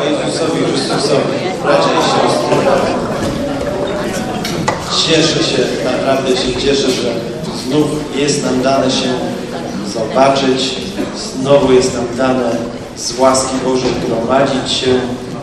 Jezusowi Chrystusowi, bracia i siostry. Cieszę się, naprawdę się cieszę, że znów jest nam dane się zobaczyć, znowu jest nam dane z łaski Bożej gromadzić się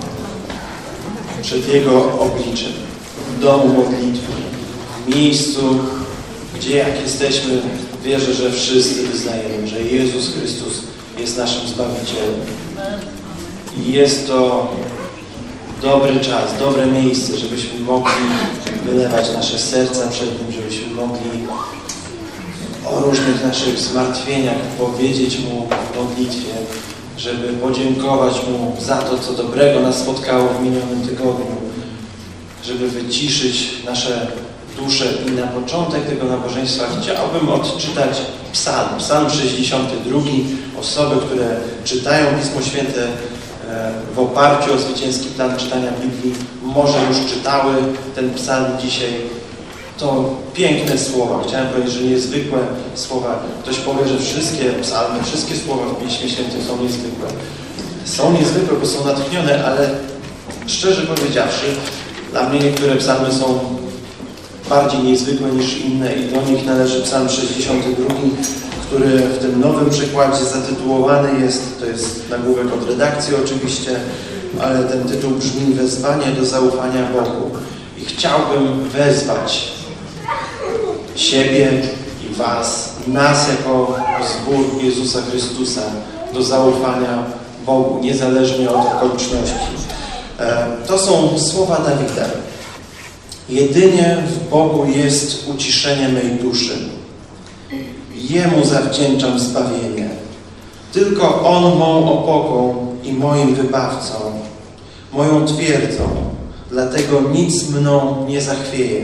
przed Jego obliczem, w domu modlitwy, w miejscu, gdzie jak jesteśmy, wierzę, że wszyscy wyznajemy, że Jezus Chrystus jest naszym Zbawicielem. I jest to dobry czas, dobre miejsce, żebyśmy mogli wylewać nasze serca przed Nim, żebyśmy mogli o różnych naszych zmartwieniach powiedzieć Mu w modlitwie, żeby podziękować Mu za to, co dobrego nas spotkało w minionym tygodniu, żeby wyciszyć nasze dusze. I na początek tego nabożeństwa chciałbym odczytać Psalm 62. Osoby, które czytają Pismo Święte w oparciu o zwycięski plan czytania Biblii, może już czytały ten psalm dzisiaj. To piękne słowa. Chciałem powiedzieć, że niezwykłe słowa. Ktoś powie, że wszystkie psalmy, wszystkie słowa w Piśmie Świętym są niezwykłe. Są niezwykłe, bo są natchnione, ale szczerze powiedziawszy, dla mnie niektóre psalmy są bardziej niezwykłe niż inne i do nich należy Psalm 62, który w tym nowym przekładzie zatytułowany jest, to jest nagłówek od redakcji oczywiście, ale ten tytuł brzmi Wezwanie do zaufania Bogu. I chciałbym wezwać siebie i Was, nas jako zbór Jezusa Chrystusa do zaufania Bogu, niezależnie od okoliczności. To są słowa Dawida. Jedynie w Bogu jest uciszenie mej duszy. Jemu zawdzięczam zbawienie. Tylko On mą opoką i moim wybawcą, moją twierdzą. Dlatego nic mną nie zachwieje.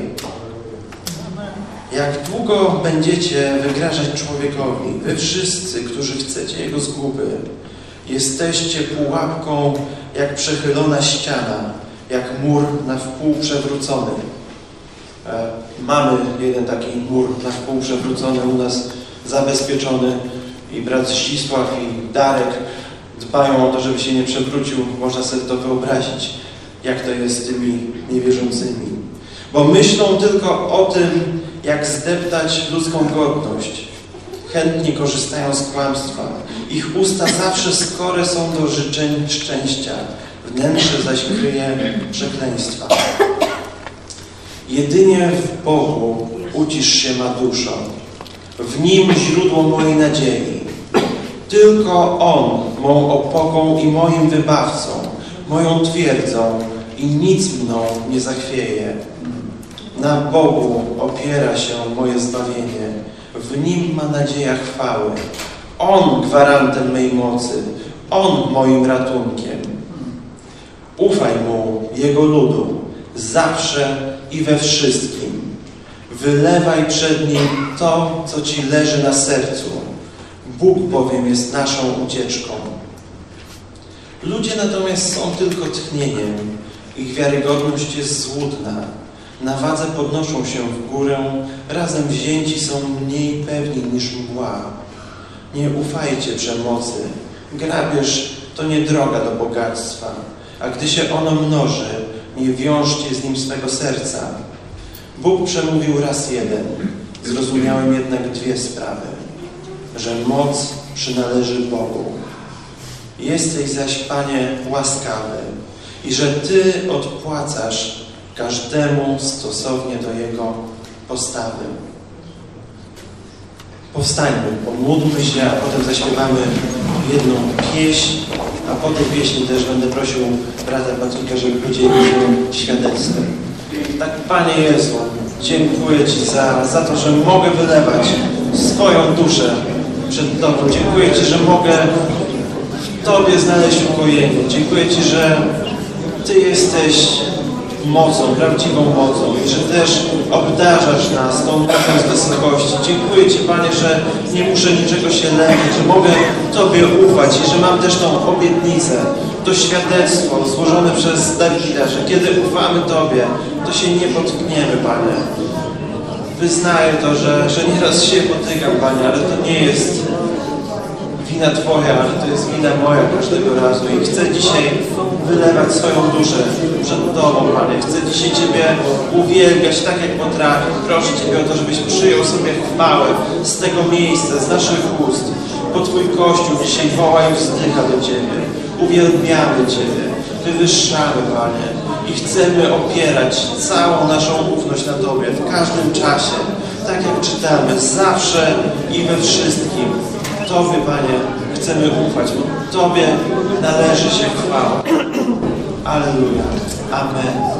Jak długo będziecie wygrażać człowiekowi, wy wszyscy, którzy chcecie jego zguby, jesteście pułapką jak przechylona ściana, jak mur na wpół przewrócony. Mamy jeden taki mur na wpół przewrócony u nas zabezpieczony i brat Zdzisław i Darek dbają o to, żeby się nie przewrócił. Można sobie to wyobrazić, jak to jest z tymi niewierzącymi. Bo myślą tylko o tym, jak zdeptać ludzką godność. Chętnie korzystają z kłamstwa. Ich usta zawsze skore są do życzeń szczęścia. Wnętrze zaś kryje przekleństwa. Jedynie w Bogu ucisz się ma duszo. W Nim źródło mojej nadziei. Tylko On mą opoką i moim wybawcą, moją twierdzą i nic mną nie zachwieje. Na Bogu opiera się moje zbawienie. W Nim ma nadzieja chwały. On gwarantem mej mocy. On moim ratunkiem. Ufaj Mu, Jego ludu, zawsze i we wszystkim. Wylewaj przed Nim to, co Ci leży na sercu. Bóg bowiem jest naszą ucieczką. Ludzie natomiast są tylko tchnieniem. Ich wiarygodność jest złudna. Na wadze podnoszą się w górę, razem wzięci są mniej pewni niż mgła. Nie ufajcie przemocy. Grabież to nie droga do bogactwa. A gdy się ono mnoży, nie wiążcie z nim swego serca. Bóg przemówił raz jeden. Zrozumiałem jednak dwie sprawy. Że moc przynależy Bogu. Jesteś zaś, Panie, łaskawy i że Ty odpłacasz każdemu stosownie do jego postawy. Powstańmy, pomódlmy się, a potem zaśpiewamy jedną pieśń, a po tej pieśni też będę prosił brata Patryka, żeby podzielił się świadectwem. Tak, Panie Jezu, dziękuję Ci za to, że mogę wylewać swoją duszę przed Tobą. Dziękuję Ci, że mogę w Tobie znaleźć ukojenie. Dziękuję Ci, że Ty jesteś mocą, prawdziwą mocą i że też obdarzasz nas tą mocą z wysokości. Dziękuję Ci, Panie, że nie muszę niczego się lękać, że mogę Tobie ufać i że mam też tą obietnicę, to świadectwo złożone przez Dawida, że kiedy ufamy Tobie, to się nie potkniemy, Panie. Wyznaję to, że nieraz się potykam, Panie, ale to nie jest wina Twoja, ale to jest wina moja każdego razu. I chcę dzisiaj wylewać swoją duszę przed Tobą, Panie. Chcę dzisiaj Ciebie uwielbiać tak, jak potrafię. Proszę Ciebie o to, żebyś przyjął sobie chwałę z tego miejsca, z naszych ust. Bo Twój Kościół dzisiaj woła i wzdycha do Ciebie. Uwielbiamy Ciebie. Wywyższamy, Panie. I chcemy opierać całą naszą ufność na Tobie w każdym czasie. Tak jak czytamy, zawsze i we wszystkim. Tobie, Panie, chcemy ufać, bo Tobie należy się chwała. Alleluja. Amen.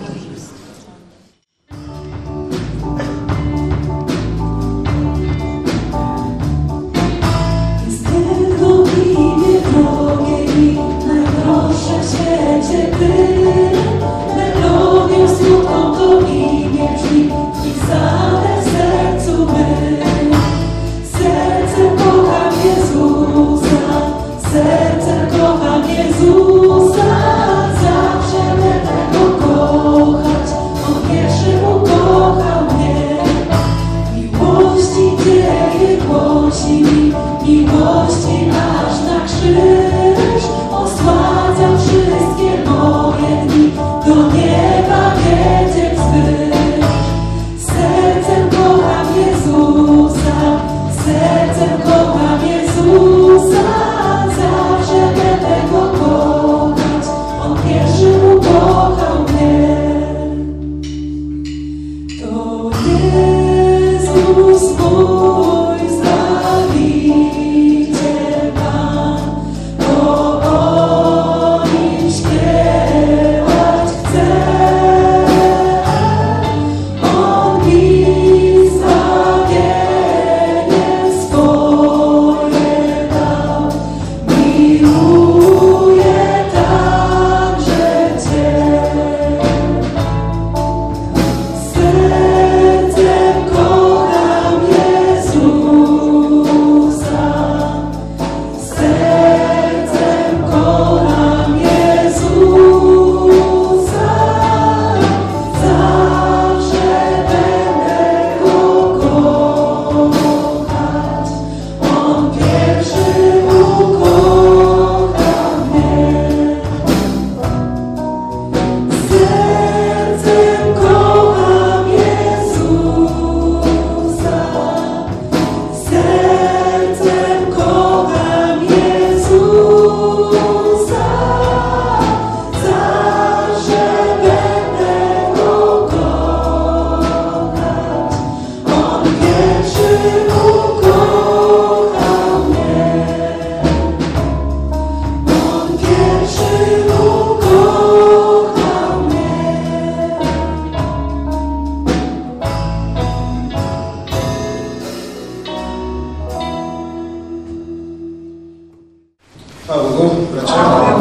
Chwała Bogu, bracia.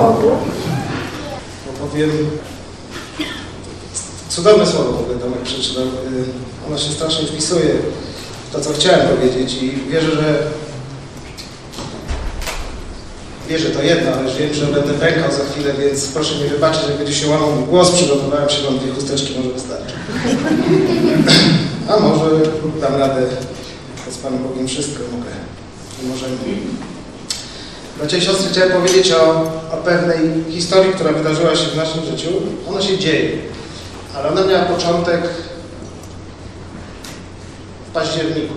Opowiem cudowne słowo, w ogóle Tomek przeczytał. Ono się strasznie wpisuje w to, co chciałem powiedzieć i wierzę to jedno, ale wiem, że będę pękał za chwilę, więc proszę mi wybaczyć, jak będzie się łamał głos, przygotowałem się, mam 2 chusteczki, może wystarczy. A może dam radę, z Panem Bogiem wszystko mogę i możemy. Bracia i siostry, chciałem powiedzieć o pewnej historii, która wydarzyła się w naszym życiu. Ona się dzieje, ale ona miała początek w październiku.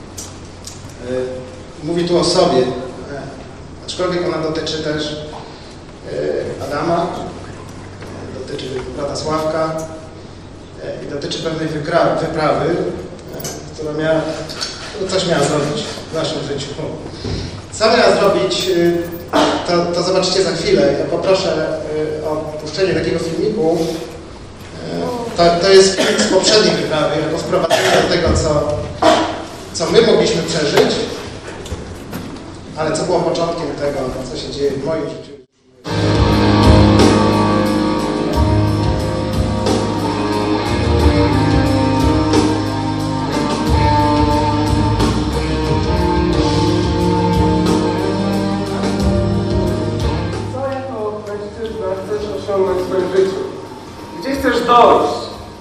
Mówię tu o sobie, aczkolwiek ona dotyczy też Adama, dotyczy brata Sławka i dotyczy pewnej wyprawy, która coś miała zrobić w naszym życiu. Co miała zrobić, to zobaczycie za chwilę. Ja poproszę o puszczenie takiego filmiku. To jest film z poprzedniej wyprawy, jako wprowadzenie do tego, co my mogliśmy przeżyć, ale co było początkiem tego, co się dzieje w moim życiu. W swoim życiu. Gdzie chcesz dojść?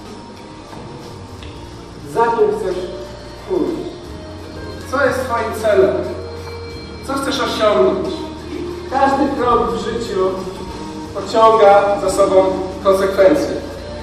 Za kim chcesz pójść? Co jest Twoim celem? Co chcesz osiągnąć? pociąga za sobą konsekwencje.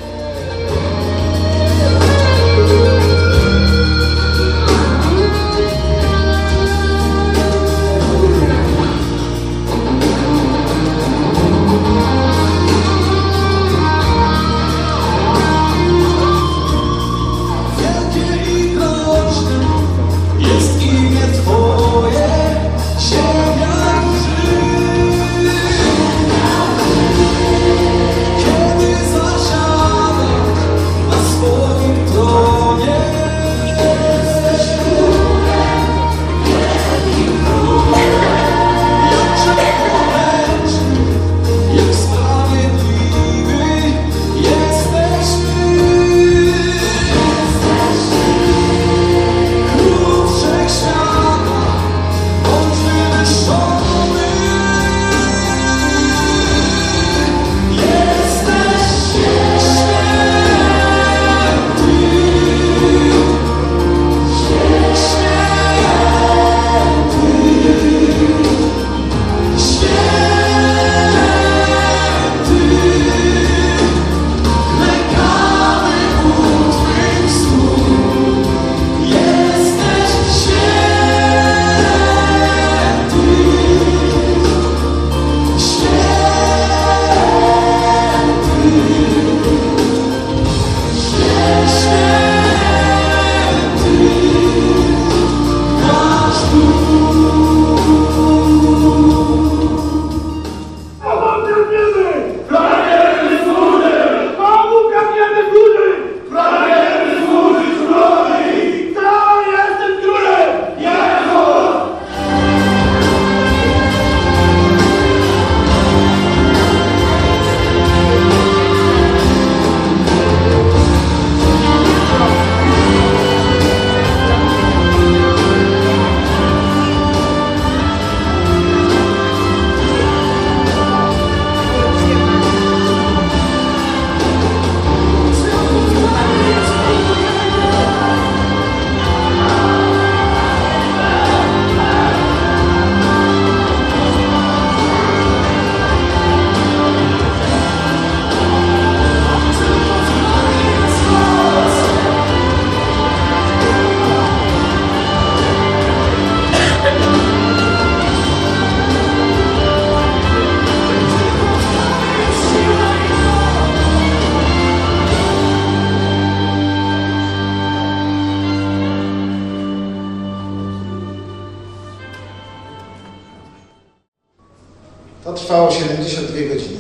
To trwało 72 godziny.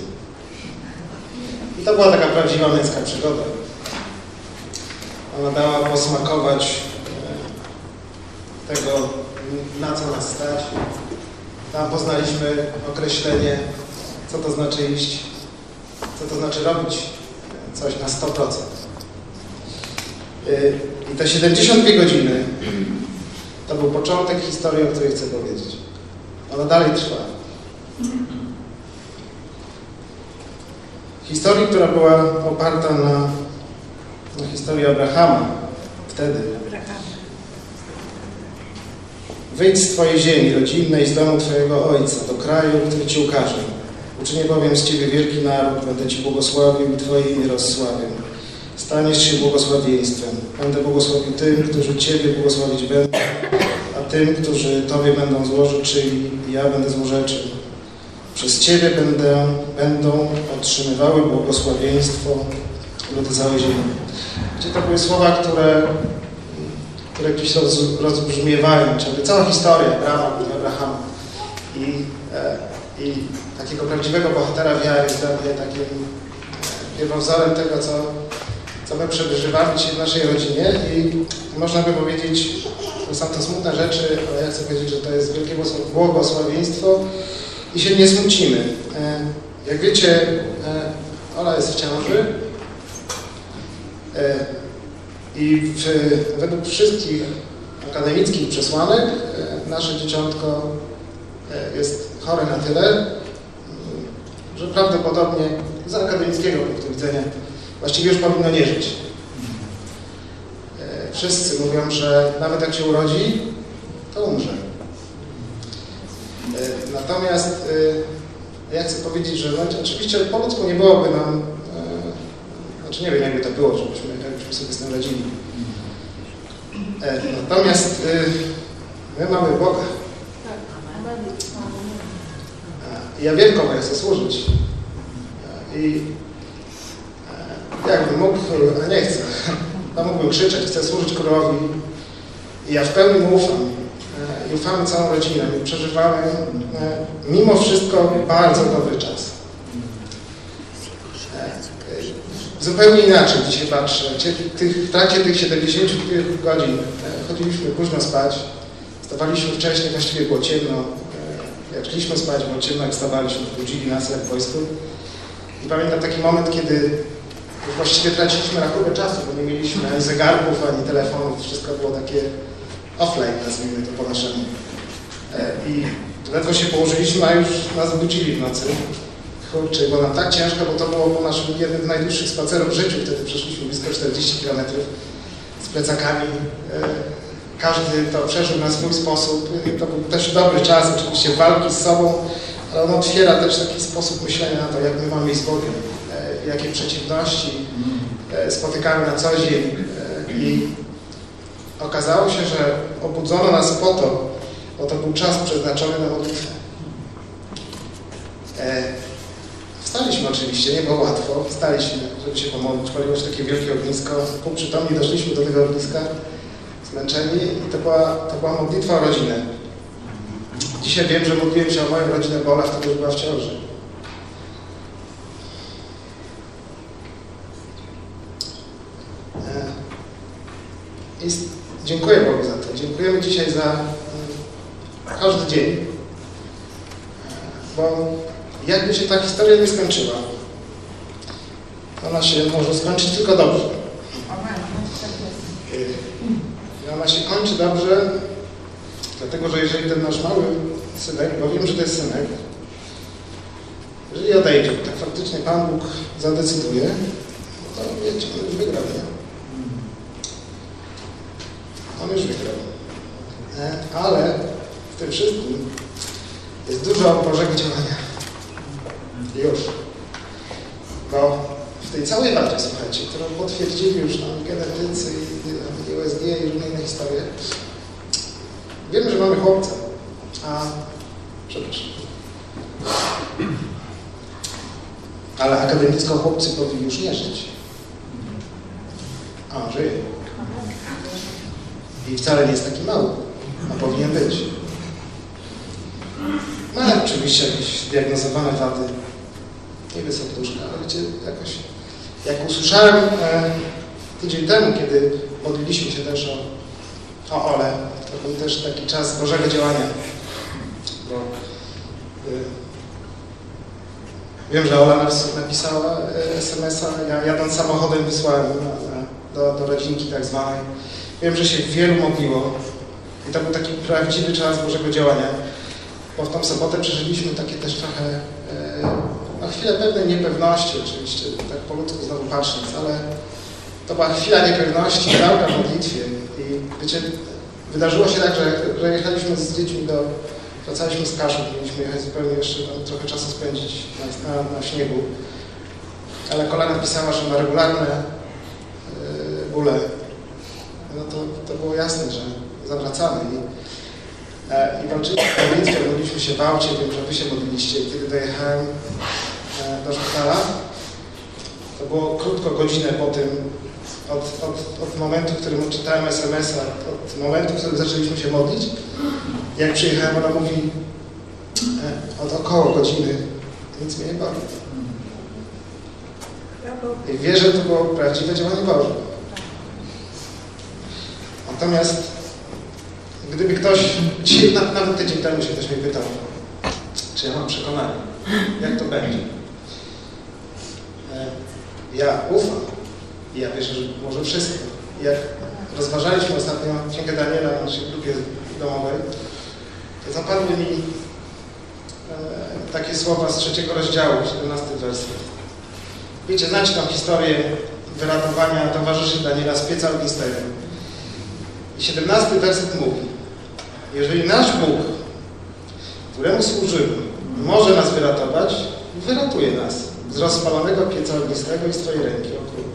I to była taka prawdziwa męska przygoda. Ona dała posmakować tego, na co nas stać. Tam poznaliśmy określenie, co to znaczy iść, co to znaczy robić coś na 100%. I te 72 godziny to był początek historii, o której chcę powiedzieć. Ona dalej trwa. Historii, która była oparta na historii Abrahama. Wtedy. Wyjdź z Twojej ziemi rodzinnej, z domu Twojego ojca, do kraju, który Ci ukaże. Uczynię bowiem z Ciebie wielki naród, będę Ci błogosławił i Twoje imię rozsławię. Staniesz się błogosławieństwem. Będę błogosławił tym, którzy Ciebie błogosławić będą, a tym, którzy Tobie będą złorzeczyli, ja będę złorzeczym. Przez Ciebie będą otrzymywały błogosławieństwo ludy całej ziemi. Gdzie to były słowa, które gdzieś rozbrzmiewają, czyli cała historia Abrahama i takiego prawdziwego bohatera wiary jest dla mnie takim pierwowzorem tego, co my przeżywamy dzisiaj w naszej rodzinie i można by powiedzieć, że są to smutne rzeczy, ale ja chcę powiedzieć, że to jest wielkie błogosławieństwo i się nie smucimy. Jak wiecie, Ola jest w ciąży i według wszystkich akademickich przesłanek nasze dzieciątko jest chore na tyle, że prawdopodobnie z akademickiego punktu widzenia właściwie już powinno nie żyć. Wszyscy mówią, że nawet jak się urodzi, to umrze. Natomiast ja chcę powiedzieć, że oczywiście po ludzku nie byłoby nam, znaczy nie wiem, jakby to było, jakbyśmy sobie z tym radzili. Natomiast my mamy Boga. Ja wiem, komu ja chcę służyć. I jakbym mógł, a nie chcę, to mógłbym krzyczeć, chcę służyć Królowi. I ja w pełni mu ufam. I ufamy całą rodziną. I przeżywamy mimo wszystko bardzo dobry czas. Zupełnie inaczej dzisiaj patrzę. W trakcie tych 70 godzin chodziliśmy późno spać. Wstawaliśmy wcześniej, właściwie było ciemno. Jak szliśmy spać, było ciemno, jak wstawaliśmy, budzili nas jak w wojsku. I pamiętam taki moment, kiedy właściwie traciliśmy rachubę czasu, bo nie mieliśmy ani zegarków, ani telefonów. Wszystko było takie offline, nazwijmy to po naszemu. I ledwo się położyliśmy, a już nas budzili w nocy. Kurczę, było nam tak ciężko, bo to było po naszym jednym z najdłuższych spacerów w życiu. Wtedy przeszliśmy blisko 40 km z plecakami. Każdy to przeżył na swój sposób. To był też dobry czas, oczywiście walki z sobą, ale on otwiera też taki sposób myślenia na to, jak my mamy z Bogiem, jakie przeciwności spotykamy na co dzień. I okazało się, że obudzono nas po to, bo to był czas przeznaczony na modlitwę. Wstaliśmy oczywiście, nie było łatwo. Wstaliśmy, żeby się pomodlić. Paliło się takie wielkie ognisko. Półprzytomni doszliśmy do tego ogniska, zmęczeni, i to była modlitwa o rodzinę. Dzisiaj wiem, że modliłem się o moją rodzinę, bo Ola wtedy była w ciąży. I dziękuję Bogu za to. Dziękujemy dzisiaj za każdy dzień. Bo jakby się ta historia nie skończyła, ona się może skończyć tylko dobrze. I ona się kończy dobrze, dlatego że jeżeli ten nasz mały synek, bo wiem, że to jest synek, jeżeli odejdzie, tak faktycznie Pan Bóg zadecyduje, to wiecie, on już wygrał, nie? On już wygrał. Ale w tym wszystkim jest dużo Bożego działania. Już. Bo w tej całej walce, słuchajcie, którą potwierdzili już tam genetycy i USG i różne inne historie, wiemy, że mamy chłopca, przepraszam. Ale akademicko chłopcy powinni już nie żyć. A on żyje. I wcale nie jest taki mały, a powinien być. No ale oczywiście jakieś zdiagnozowane wady, niby serduszka, ale wiecie, jakoś... Jak usłyszałem tydzień temu, kiedy modliliśmy się też o Olę, to był też taki czas Bożego działania. Bo wiem, że Ola napisała SMS-a, ja jadąc samochodem wysłałem do rodzinki tak zwanej. Wiem, że się wielu modliło i to był taki prawdziwy czas Bożego działania, bo w tą sobotę przeżyliśmy takie też trochę chwilę pewnej niepewności oczywiście, tak po ludzku znowu patrząc, ale to była chwila niepewności, walka w modlitwie i wiecie, wydarzyło się tak, że jechaliśmy z dziećmi wracaliśmy z Kaszub, mieliśmy jechać zupełnie jeszcze trochę czasu spędzić na śniegu, ale Kola napisała, że ma regularne bóle. No to było jasne, że zawracamy i walczyliśmy w modlitwie, modliliśmy się w aucie, wiem, że wy się modliliście i kiedy dojechałem do szpitala, to było krótko godzinę po tym, od momentu, w którym odczytałem SMS-a, od momentu, w którym zaczęliśmy się modlić, jak przyjechałem, ona mówi od około godziny, nic mnie nie boli. I wierzę, że to było prawdziwe działanie Boże. Natomiast gdyby ktoś, dzisiaj nawet tydzień temu się ktoś mnie pytał, czy ja mam przekonanie, jak to będzie. Ja ufam i ja wierzę, że może wszystko. Jak rozważaliśmy ostatnio Księgę Daniela w naszej grupie domowej, to zapadły mi takie słowa z 3 rozdziału, 17 werset. Wiecie, znacie tą historię wyratowania towarzyszy Daniela z pieca ognistego. I 17 werset mówi: jeżeli nasz Bóg, któremu służymy, może nas wyratować, wyratuje nas z rozpalonego pieca ognistego i z Twojej ręki, o Królu.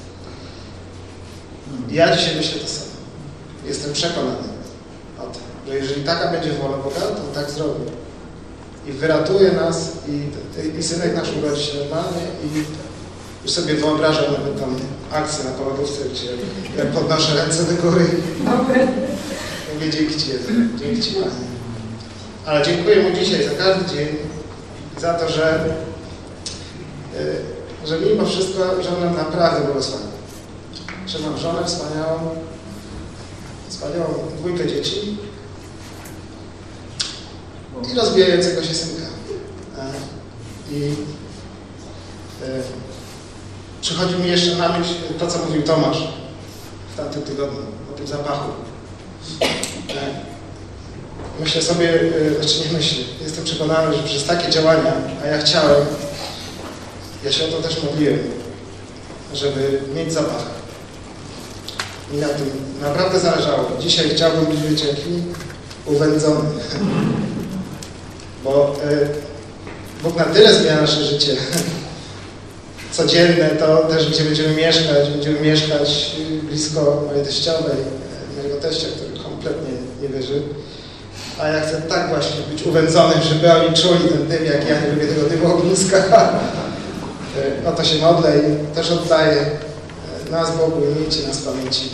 Ja dzisiaj myślę to samo. Jestem przekonany o tym, że jeżeli taka będzie wola Boga, to tak zrobi. I wyratuje nas i synek nasz urodzi się normalnie i już sobie wyobrażam nawet tam akcję na porodówce, gdzie jak podnoszę ręce do góry i mówię dzięki Ci, Jezu, dzięki Ci, Panie. Ale dziękuję Mu dzisiaj za każdy dzień, za to, że mimo wszystko, że On nam naprawdę błogosławi. Że mam żonę wspaniałą dwójkę dzieci i rozwijającego się synka. Przychodzi mi jeszcze na myśl to, co mówił Tomasz w tamtym tygodniu, o tym zapachu. Myślę sobie, jestem przekonany, że przez takie działania, a ja się o to też modliłem, żeby mieć zapach. Mi na tym naprawdę zależało. Dzisiaj chciałbym być, wiecie, jaki uwędzony. Bo Bóg na tyle zmienia nasze życie codzienne, to też gdzie będziemy mieszkać blisko mojej teściowej, mojego teścia, który kompletnie nie wierzy. A ja chcę tak właśnie być uwędzonym, żeby oni czuli ten dym, jak ja nie lubię tego dymu ogniska. O to się modlę i też oddaję nas Bogu i miejcie nas w pamięci.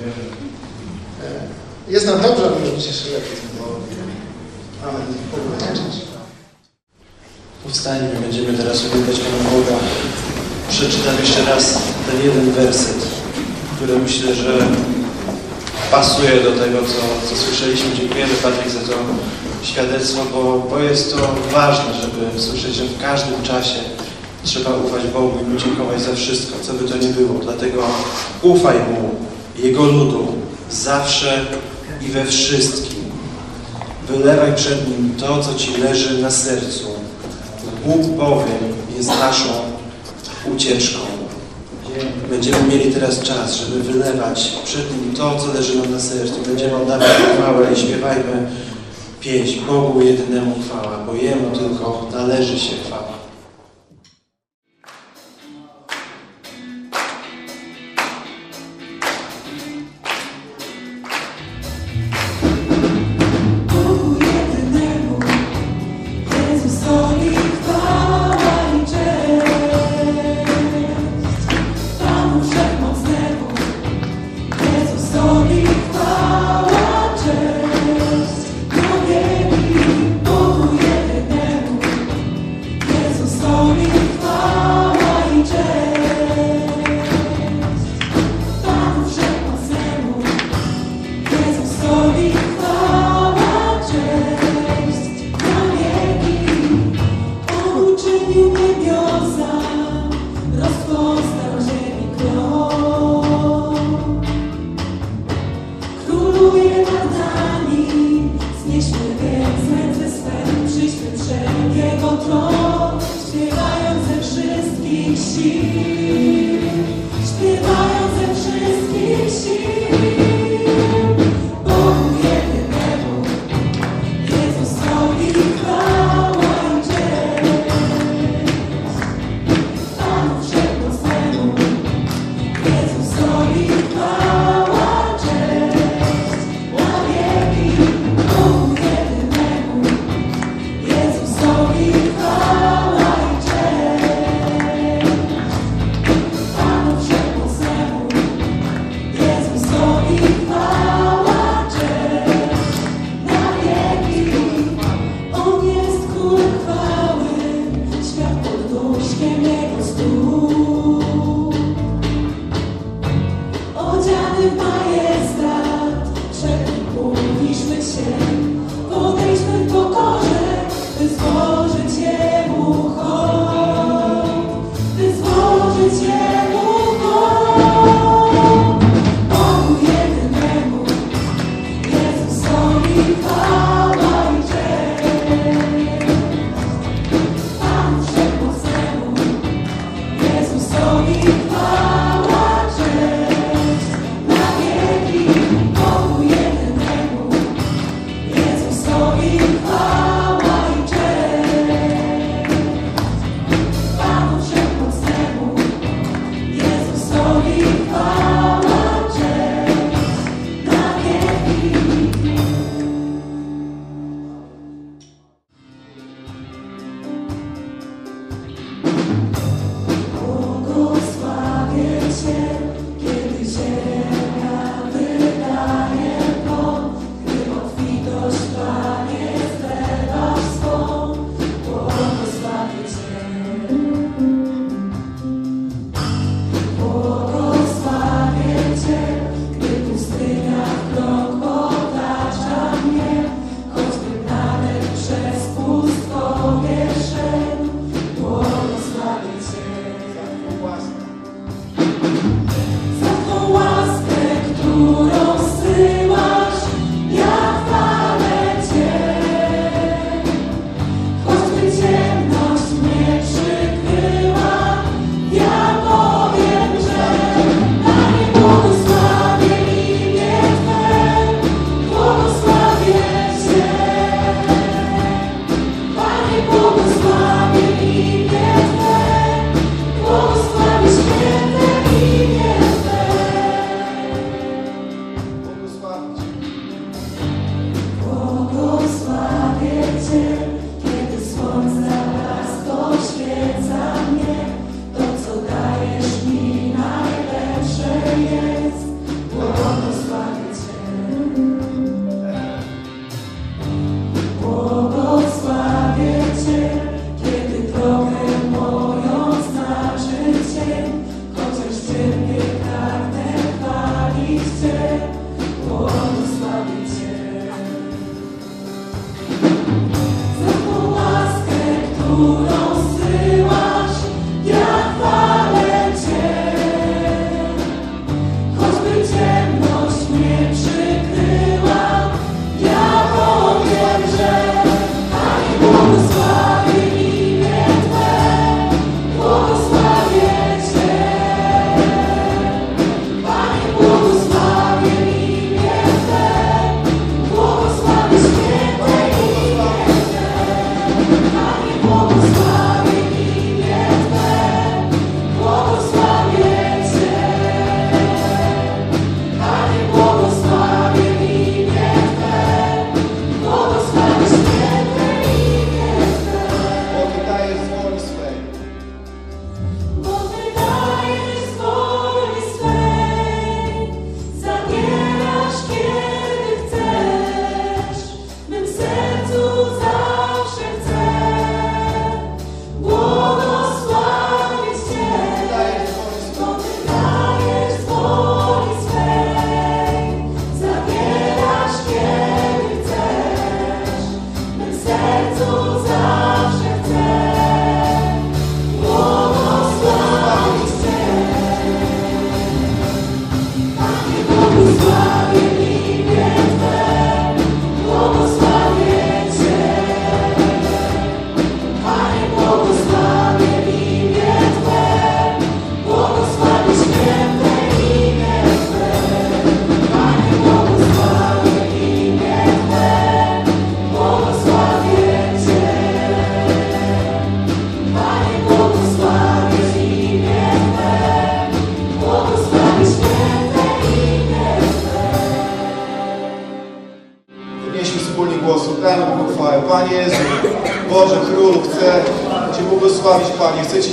Jest nam dobrze, ale może być jeszcze lepiej. Amen. Bogu wdzięczyć. Powstańmy, będziemy teraz uwielbiać Pana Boga. Przeczytam jeszcze raz ten jeden werset, który myślę, że pasuje do tego, co słyszeliśmy. Dziękujemy, Patryk, za to świadectwo, bo jest to ważne, żeby słyszeć, że w każdym czasie trzeba ufać Bogu i Mu dziękować za wszystko, co by to nie było. Dlatego ufaj Mu, Jego ludu, zawsze i we wszystkim. Wylewaj przed Nim to, co Ci leży na sercu. Bóg bowiem jest naszą ucieczką. Będziemy mieli teraz czas, żeby wylewać przed Nim to, co leży nam na sercu. Będziemy oddawać chwałę i śpiewajmy pieśń Bogu jedynemu chwała, bo Jemu tylko należy się chwała.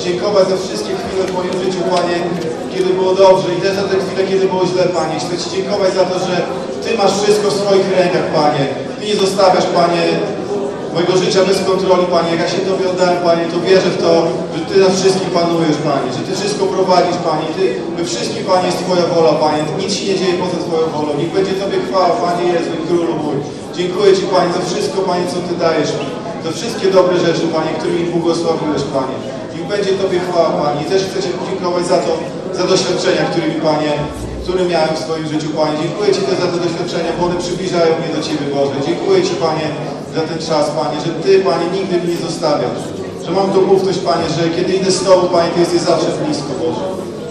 dziękować za wszystkie chwile w moim życiu, Panie, kiedy było dobrze i też za te chwile, kiedy było źle, Panie. Chcę Ci dziękować za to, że Ty masz wszystko w swoich rękach, Panie. Ty nie zostawiasz, Panie, mojego życia bez kontroli, Panie. Jak ja się Tobie oddałem, Panie, to wierzę w to, że Ty nad wszystkim panujesz, Panie. Że Ty wszystko prowadzisz, Panie. We wszystkim, Panie, jest Twoja wola, Panie. Nic się nie dzieje poza Twoją wolą. Niech będzie Tobie chwała, Panie Jezu i Królu mój. Dziękuję Ci, Panie, za wszystko, Panie, co Ty dajesz mi. Za wszystkie dobre rzeczy, Panie, którymi błogosławiłeś, Panie. Niech będzie Tobie chwała, Panie. I też chcę Ci podziękować za to, za doświadczenia, które miałem w swoim życiu, Panie. Dziękuję Ci też za te doświadczenia, bo one przybliżają mnie do Ciebie, Boże. Dziękuję Ci, Panie, za ten czas, Panie, że Ty, Panie, nigdy mnie nie zostawiasz. Że mam tą ufność, Panie, że kiedy idę z Tobą, Panie, Ty jesteś zawsze blisko, Boże.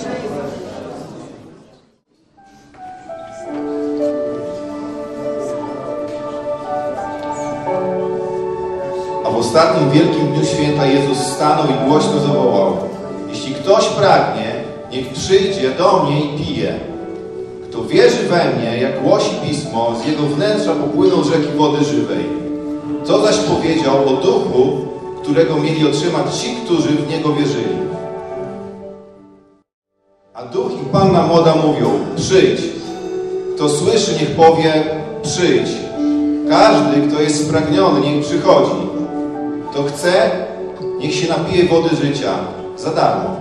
A w ostatnim wielkim dniu święta Jezus stanął i głośno zawołał: jeśli ktoś pragnie, niech przyjdzie do mnie i pije. Kto wierzy we mnie, jak głosi Pismo, z jego wnętrza popłyną rzeki wody żywej. Co zaś powiedział o duchu, którego mieli otrzymać ci, którzy w niego wierzyli. A duch i panna młoda mówią: przyjdź. Kto słyszy, niech powie: przyjdź. Każdy, kto jest spragniony, niech przychodzi. Kto chce, niech się napije wody życia za darmo.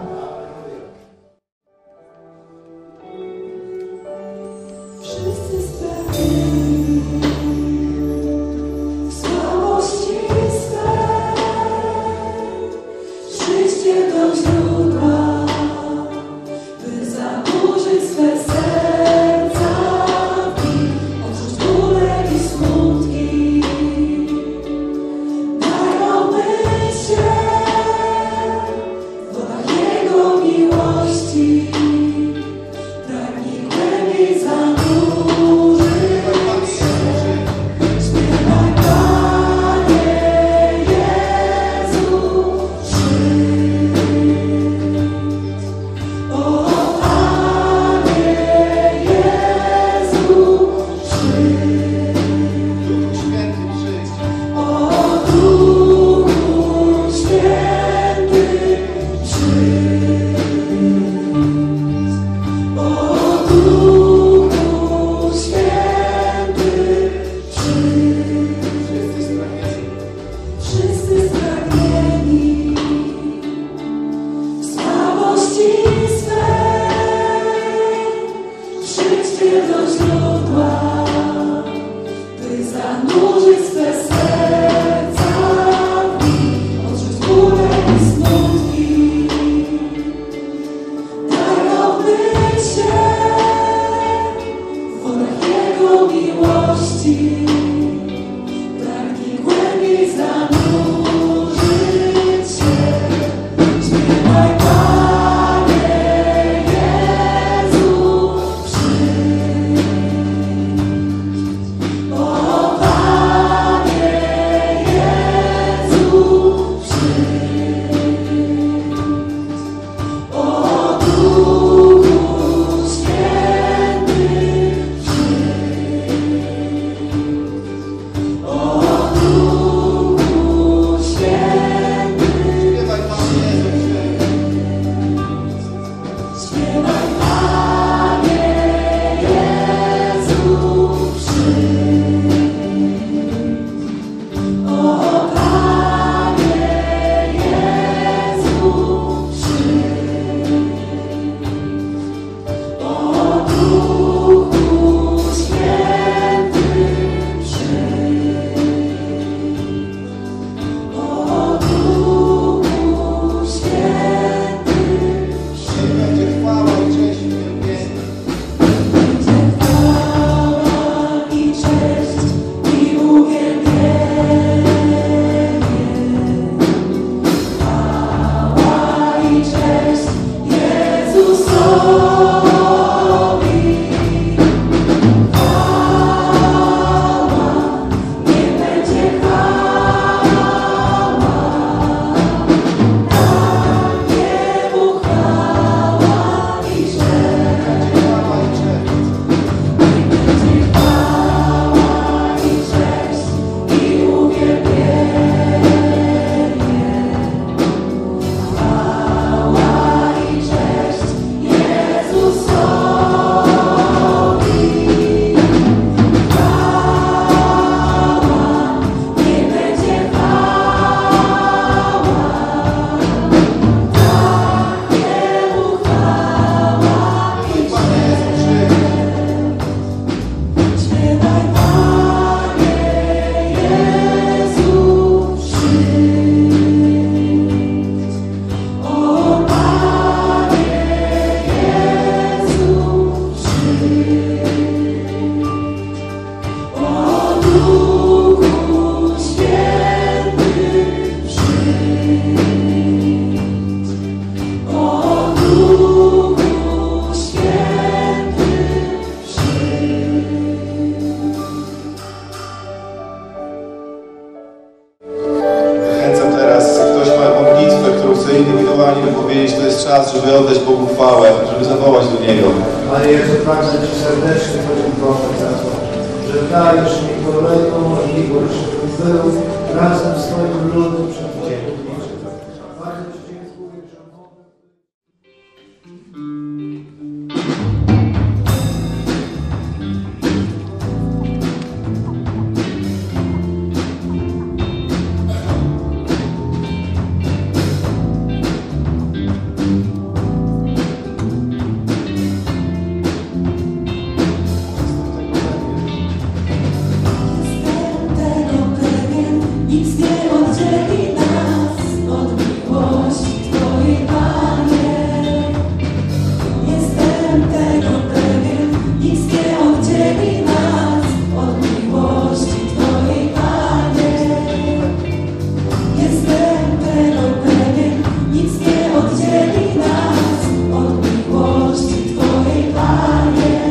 to jest czas, żeby oddać Bogu chwałę, żeby zawołać do Niego. Panie Jezu, pragnę Ci serdecznie podziękować za to, że dajesz mi kolejną możliwość, żebym był razem z Twoim ludem przed Twoim obliczem. Bardzo Ci dziękuję, że mogę... Nic nie oddzieli nas od miłości Twojej, Panie. Jestem tego pewien, nic nie oddzieli nas od miłości Twojej, Panie. Jestem tego pewien, nic nie oddzieli nas od miłości Twojej, Panie.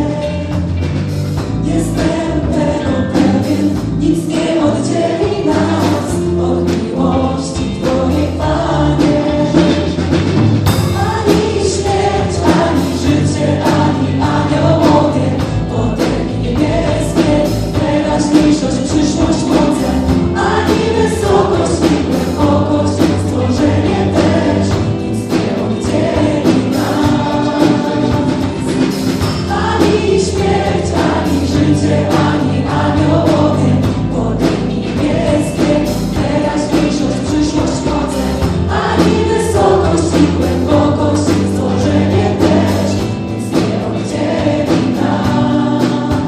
Jestem tego pewien, nic nie oddzieli nas od miłości Twojej, Panie. Ani śmierć, ani życie, ani aniołowie, potem niebieskie, teraźniejszość, przyszłość, moce, ani wysokość, ni głębokość, stworzenie też nic nie oddzieli nas. Ani śmierć, ani życie, ani aniołowie, potem niebieskie, teraźniejszość, przyszłość, moce, ani wysokość i głębokość, stworzenie też nic nie oddzieli nas.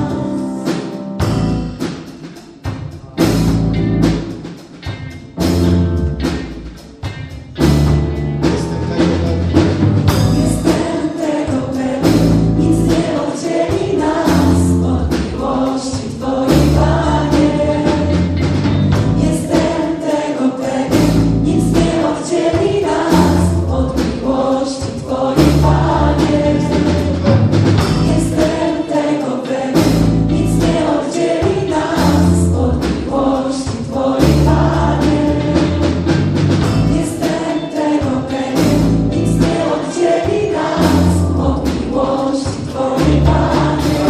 Jestem tego pewien, nic nie oddzieli nas od miłości Twojej, Panie. Jestem tego pewien, nic nie oddzieli nas od miłości Twojej, Panie. Jestem tego pewien, nic nie oddzieli nas od miłości Twojej, Panie. Jestem tego pewien, nic nie oddzieli nas od miłości Twojej, Panie.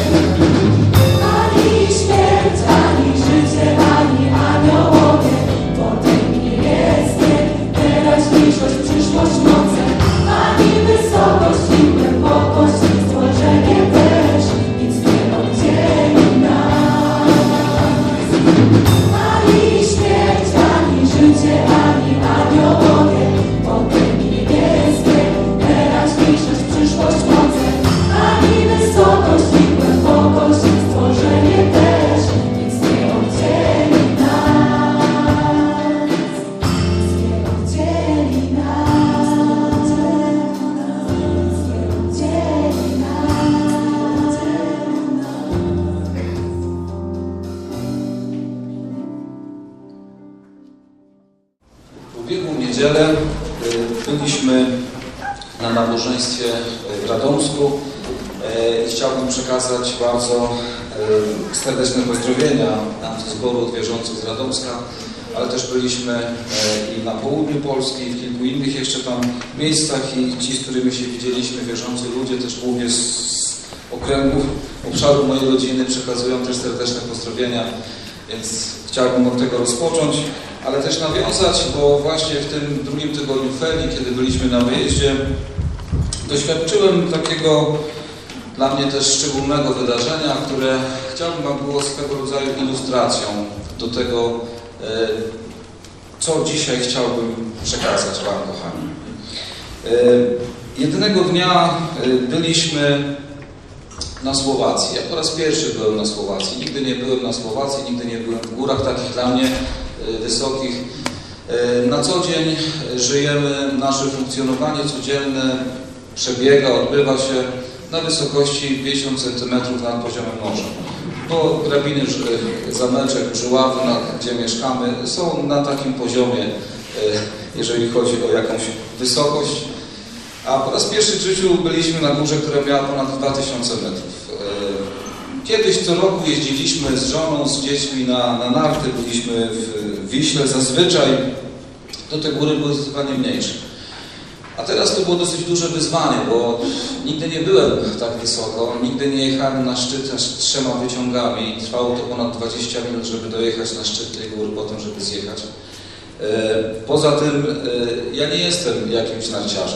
Ani śmierć, ani życie, ani aniołowie, potem niebieskie, teraźniejszość, przyszłość, moce, ani wysokość i głębokość, stworzenie też nic nie oddzieli nas. Ani śmierć, ani życie, ani aniołowie, potem niebieskie, teraźniejszość, przyszłość, moce, ani wysokość i głębokość, stworzenie też nic nie oddzieli nas. Nic nie oddzieli nas. Nic nie oddzieli nas. W ubiegłą niedzielę byliśmy na nabożeństwie w Radomsku i chciałbym przekazać bardzo serdeczne pozdrowienia z zboru wierzących z Radomska, ale też byliśmy i na południu Polski, i w kilku innych jeszcze tam miejscach i ci, z którymi się widzieliśmy, wierzący ludzie, też głównie z okręgów, obszaru mojej rodziny, przekazują też serdeczne pozdrowienia, więc chciałbym od tego rozpocząć, ale też nawiązać, bo właśnie w tym drugim tygodniu ferii, kiedy byliśmy na wyjeździe, doświadczyłem takiego dla mnie też szczególnego wydarzenia, które chciałbym, aby było swego rodzaju ilustracją do tego, co dzisiaj chciałbym przekazać Wam, kochani. Jednego dnia byliśmy na Słowacji. Ja po raz pierwszy byłem na Słowacji. Nigdy nie byłem na Słowacji, nigdy nie byłem w górach takich dla mnie wysokich. Na co dzień żyjemy, nasze funkcjonowanie codzienne przebiega, odbywa się na wysokości 50 cm nad poziomem morza. Bo drabiny, zameczek, Przyławy, gdzie mieszkamy, są na takim poziomie, jeżeli chodzi o jakąś wysokość. A po raz pierwszy w życiu byliśmy na górze, która miała ponad 2000 metrów. Kiedyś co roku jeździliśmy z żoną, z dziećmi na narty, byliśmy w Wiśle. Zazwyczaj to te góry były zdecydowanie mniejsze. A teraz to było dosyć duże wyzwanie, bo nigdy nie byłem tak wysoko, nigdy nie jechałem na szczyt z 3 wyciągami. Trwało to ponad 20 minut, żeby dojechać na szczyt tej góry, potem żeby zjechać. Poza tym ja nie jestem jakimś narciarzem.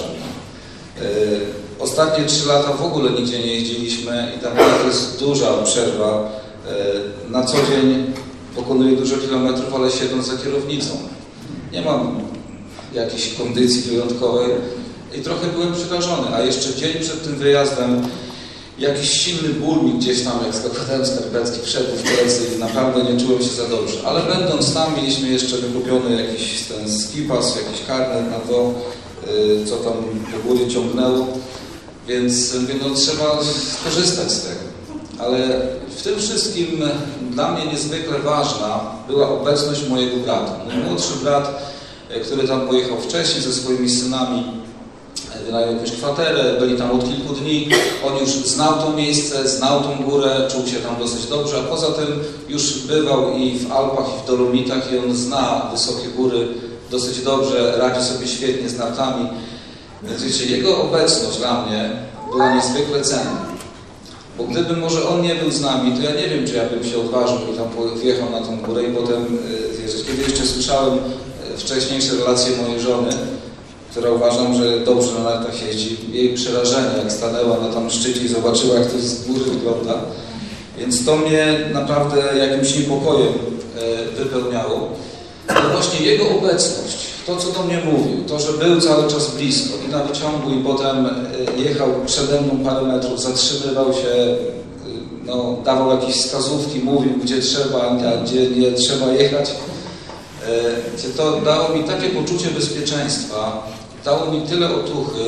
Ostatnie 3 lata w ogóle nigdzie nie jeździliśmy i tam to jest duża przerwa. Na co dzień pokonuję dużo kilometrów, ale siedząc za kierownicą. Nie mam jakiejś kondycji wyjątkowej i trochę byłem przerażony, a jeszcze dzień przed tym wyjazdem jakiś silny ból mi gdzieś tam, jak skakałem skarpetki, wszedł w plecy i naprawdę nie czułem się za dobrze. Ale będąc tam mieliśmy jeszcze wykupiony jakiś ten skipas, jakiś karnet na to, co tam do góry ciągnęło, więc no, trzeba skorzystać z tego. Ale w tym wszystkim dla mnie niezwykle ważna była obecność mojego brata. Mój młodszy brat, który tam pojechał wcześniej ze swoimi synami, wynajął jakąś kwaterę, byli tam od kilku dni. On już znał to miejsce, znał tą górę, czuł się tam dosyć dobrze, a poza tym już bywał i w Alpach, i w Dolomitach i on zna wysokie góry dosyć dobrze, radzi sobie świetnie z nartami. Więc wiecie, jego obecność dla mnie była niezwykle cenna. Bo gdyby może on nie był z nami, to ja nie wiem, czy ja bym się odważył i tam wjechał na tą górę i potem zjeżdżać. Kiedy jeszcze słyszałem wcześniejsze relacje mojej żony, która uważam, że dobrze na nartach jeździ, jej przerażenie, jak stanęła na tam szczycie i zobaczyła, jak to z góry wygląda. Więc to mnie naprawdę jakimś niepokojem wypełniało. Ale właśnie jego obecność, to co do mnie mówił, to, że był cały czas blisko i na wyciągu i potem jechał przede mną parę metrów, zatrzymywał się, no, dawał jakieś wskazówki, mówił, gdzie trzeba, a gdzie nie trzeba jechać. To dało mi takie poczucie bezpieczeństwa, dało mi tyle otuchy,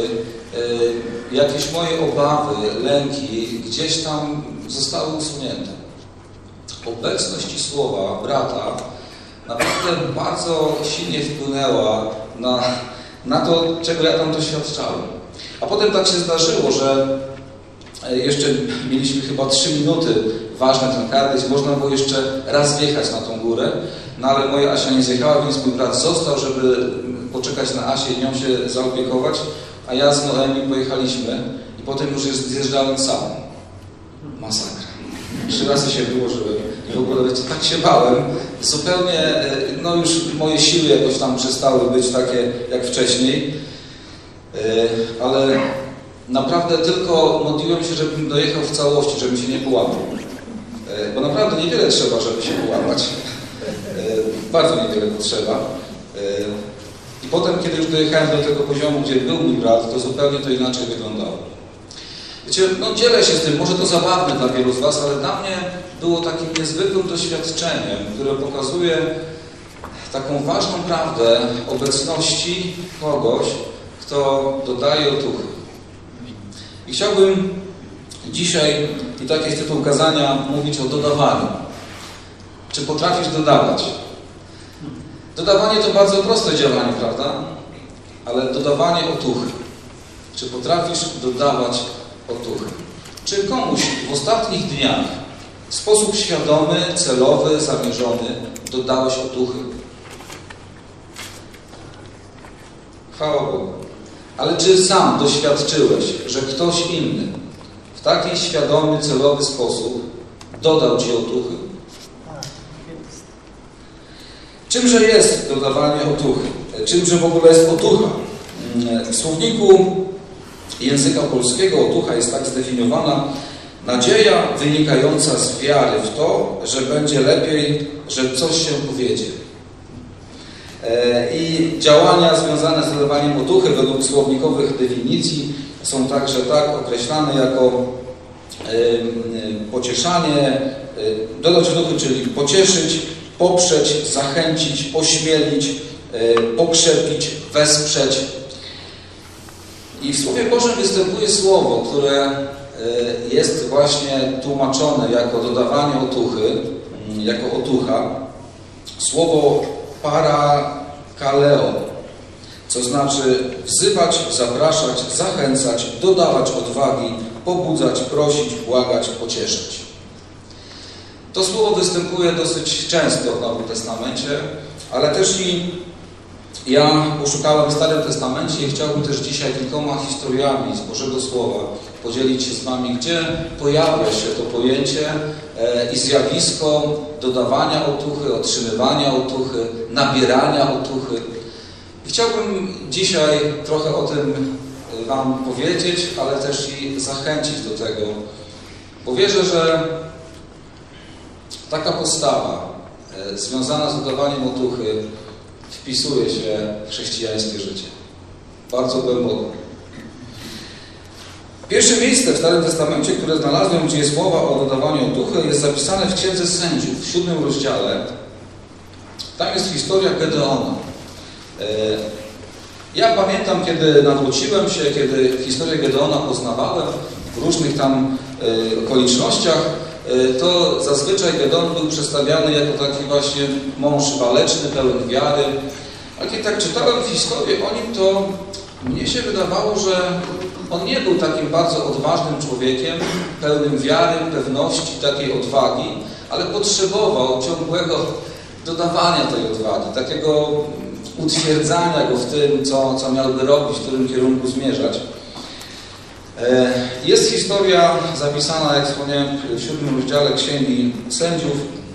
jakieś moje obawy, lęki gdzieś tam zostały usunięte. Obecność i słowa brata naprawdę bardzo silnie wpłynęła na to, czego ja tam doświadczałem. A potem tak się zdarzyło, że jeszcze mieliśmy chyba 3 minuty ważne ten karnet, można było jeszcze raz wjechać na tą górę, no ale moja Asia nie zjechała, więc mój brat został, żeby poczekać na Asię i nią się zaopiekować, a ja z Noemi pojechaliśmy i potem już zjeżdżałem sam. Masakra. 3 razy się wyłożyłem i w ogóle wiecie, tak się bałem, zupełnie, no już moje siły jakoś tam przestały być takie jak wcześniej, ale naprawdę tylko modliłem się, żebym dojechał w całości, żebym się nie połamał. Bo naprawdę niewiele trzeba, żeby się połamać. Bardzo niewiele potrzeba. I potem, kiedy już dojechałem do tego poziomu, gdzie był mój brat, to zupełnie to inaczej wyglądało. Wiecie, no dzielę się z tym, może to zabawne dla wielu z was, ale dla mnie było takim niezwykłym doświadczeniem, które pokazuje taką ważną prawdę obecności kogoś, kto dodaje otuchy. I chciałbym dzisiaj, i taki jest tytuł kazania, mówić o dodawaniu. Czy potrafisz dodawać? Dodawanie to bardzo proste działanie, prawda? Ale dodawanie otuchy. Czy potrafisz dodawać otuchy? Czy komuś w ostatnich dniach w sposób świadomy, celowy, zamierzony dodałeś otuchy? Chwała Bogu. Ale czy sam doświadczyłeś, że ktoś inny w taki świadomy, celowy sposób dodał ci otuchy? Czymże jest dodawanie otuchy? Czymże w ogóle jest otucha? W słowniku języka polskiego otucha jest tak zdefiniowana: nadzieja wynikająca z wiary w to, że będzie lepiej, że coś się powiedzie. I działania związane z dodawaniem otuchy według słownikowych definicji są także tak określane jako pocieszanie, dodać otuchy, czyli pocieszyć, poprzeć, zachęcić, ośmielić, pokrzepić, wesprzeć. I w Słowie Bożym występuje słowo, które jest właśnie tłumaczone jako dodawanie otuchy, jako otucha. Słowo parakaleo, co znaczy wzywać, zapraszać, zachęcać, dodawać odwagi, pobudzać, prosić, błagać, pocieszać. To słowo występuje dosyć często w Nowym Testamencie, ale też i Ja poszukałem w Starym Testamencie i chciałbym też dzisiaj kilkoma historiami z Bożego Słowa podzielić się z Wami, gdzie pojawia się to pojęcie i zjawisko dodawania otuchy, otrzymywania otuchy, nabierania otuchy. I chciałbym dzisiaj trochę o tym Wam powiedzieć, ale też i zachęcić do tego, bo wierzę, że taka postawa związana z dodawaniem otuchy wpisuje się w chrześcijańskie życie. Bardzo głęboko. Pierwsze miejsce w Starym Testamencie, które znalazłem, gdzie jest mowa o dodawaniu otuchy, jest zapisane w Księdze Sędziów, w 7 rozdziale. Tam jest historia Gedeona. Ja pamiętam, kiedy nawróciłem się, kiedy historię Gedeona poznawałem w różnych tam okolicznościach, to zazwyczaj Gedeon był przedstawiany jako taki właśnie mąż waleczny, pełen wiary. Ale kiedy tak czytałem historię o nim, to mnie się wydawało, że on nie był takim bardzo odważnym człowiekiem, pełnym wiary, pewności, takiej odwagi, ale potrzebował ciągłego dodawania tej odwagi, takiego utwierdzania go w tym, co miałby robić, w którym kierunku zmierzać. Jest historia zapisana, jak wspomniałem, w 7 rozdziale Księgi Sędziów.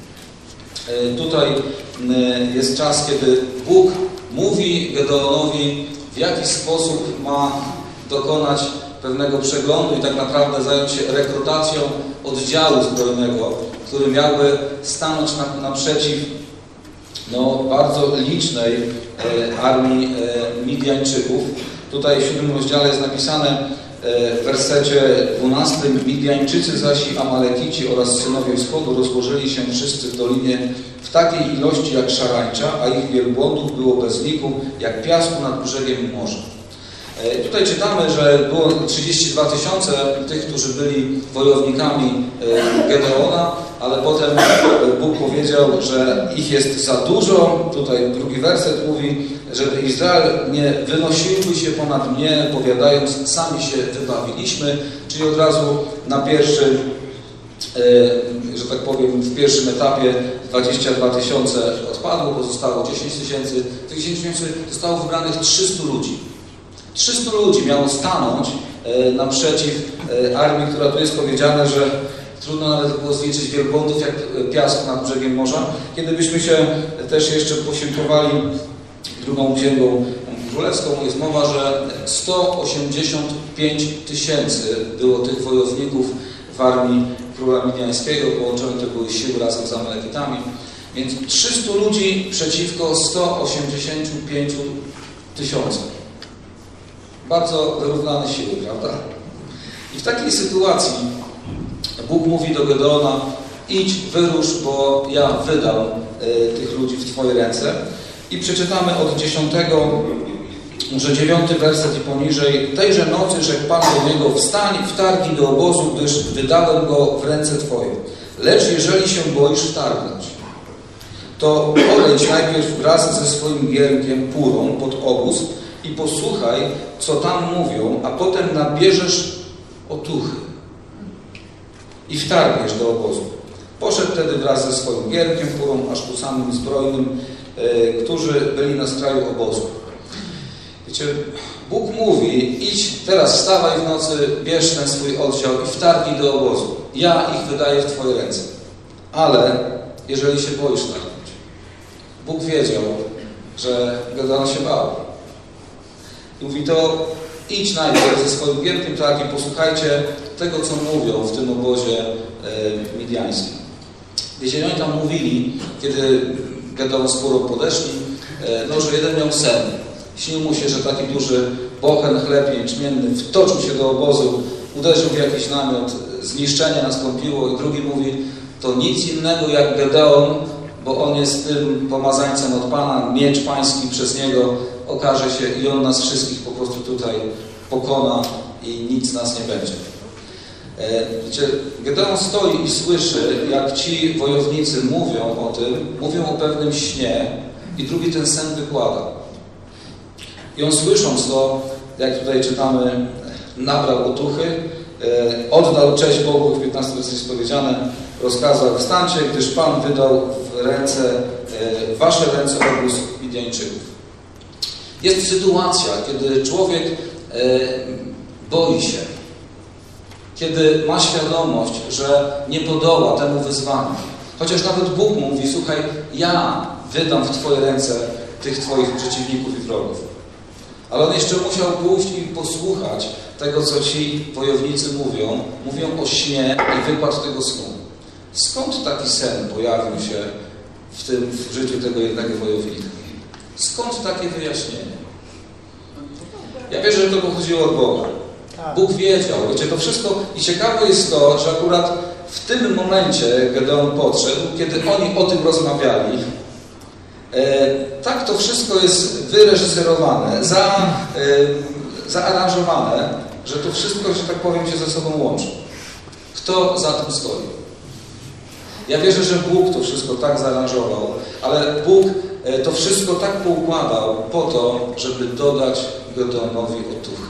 Tutaj jest czas, kiedy Bóg mówi Gedeonowi, w jaki sposób ma dokonać pewnego przeglądu i tak naprawdę zająć się rekrutacją oddziału zbrojnego, który miałby stanąć naprzeciw bardzo licznej armii Midianczyków. Tutaj w 7 rozdziale jest napisane w wersecie 12: Midianczycy zaś i Amalekici oraz synowie wschodu rozłożyli się wszyscy w dolinie w takiej ilości jak szarańcza, a ich wielbłądów było bez liku, jak piasku nad brzegiem morza. Tutaj czytamy, że było 32 000 tych, którzy byli wojownikami Gedeona, ale potem Bóg powiedział, że ich jest za dużo. Tutaj drugi werset mówi, że Izrael nie wynosiłby się ponad mnie, powiadając, sami się wybawiliśmy, czyli od razu na pierwszym, że tak powiem, w pierwszym etapie 22 000 odpadło, pozostało 10 000. Z tych 10 000 zostało wybranych 300 ludzi. 300 ludzi miało stanąć naprzeciw armii, która tu jest powiedziane, że trudno nawet było zliczyć wielbłądów jak piasku nad brzegiem morza. Kiedy byśmy się też jeszcze posiłkowali drugą księgą królewską, jest mowa, że 185 000 było tych wojowników w armii króla Midiańskiego. Połączone to były siły razem z Amalekitami. Więc 300 ludzi przeciwko 185 000. Bardzo wyrównane siły, prawda? I w takiej sytuacji Bóg mówi do Gedeona: idź, wyrusz, bo ja wydam tych ludzi w Twoje ręce. I przeczytamy od 10, może 9 werset i poniżej. Tejże nocy rzekł Pan do niego: wstań, wtargnij do obozu, gdyż wydałem go w ręce Twoje. Lecz jeżeli się boisz wtargnąć, to podejdź najpierw wraz ze swoim gierkiem Purą pod obóz i posłuchaj, co tam mówią, a potem nabierzesz otuchy i wtargniesz do obozu. Poszedł wtedy wraz ze swoim gierkiem Purą, aż ku samym zbrojnym, którzy byli na skraju obozu. Wiecie, Bóg mówi: idź teraz, wstawaj w nocy, bierz ten swój oddział i wtargnij do obozu. Ja ich wydaję w Twoje ręce. Ale jeżeli się boisz targnąć, Bóg wiedział, że Gedeon się bał. I mówi: to idź najpierw ze swoim gierkiem, tak, i posłuchajcie tego, co mówią w tym obozie midiańskim. Wiecie, oni tam mówili, kiedy Gedeon z Purą podeszli, że jeden miał sen. Śnił mu się, że taki duży bochen chleb jęczmienny wtoczył się do obozu, uderzył w jakiś namiot, zniszczenie nastąpiło, i drugi mówi: to nic innego jak Gedeon, bo on jest tym pomazańcem od Pana, miecz pański przez niego okaże się i on nas wszystkich po prostu tutaj pokona i nic nas nie będzie. Wiecie, Gedeon stoi i słyszy, jak ci wojownicy mówią o tym, mówią o pewnym śnie, i drugi ten sen wykłada. I on, słysząc to, jak tutaj czytamy, nabrał otuchy, oddał cześć Bogu, w 15 wersji jest powiedziane, rozkazał: wstańcie, gdyż Pan wydał w wasze ręce obóz Midianczyków. Jest sytuacja, kiedy człowiek boi się, kiedy ma świadomość, że nie podoła temu wyzwaniu. Chociaż nawet Bóg mówi, słuchaj, ja wydam w Twoje ręce tych Twoich przeciwników i wrogów. Ale on jeszcze musiał pójść i posłuchać tego, co ci wojownicy mówią. Mówią o śnie i wykład tego snu. Skąd taki sen pojawił się w życiu tego jednego wojownika? Skąd takie wyjaśnienie? Ja wierzę, że to pochodziło od Boga. Bóg wiedział, wiecie, to wszystko. I ciekawe jest to, że akurat w tym momencie, kiedy on podszedł, kiedy oni o tym rozmawiali, tak to wszystko jest wyreżyserowane, zaaranżowane, że to wszystko, że tak powiem, się ze sobą łączy. Kto za tym stoi? Ja wierzę, że Bóg to wszystko tak zaaranżował, ale Bóg to wszystko tak poukładał po to, żeby dodać Gedeonowi otuchy.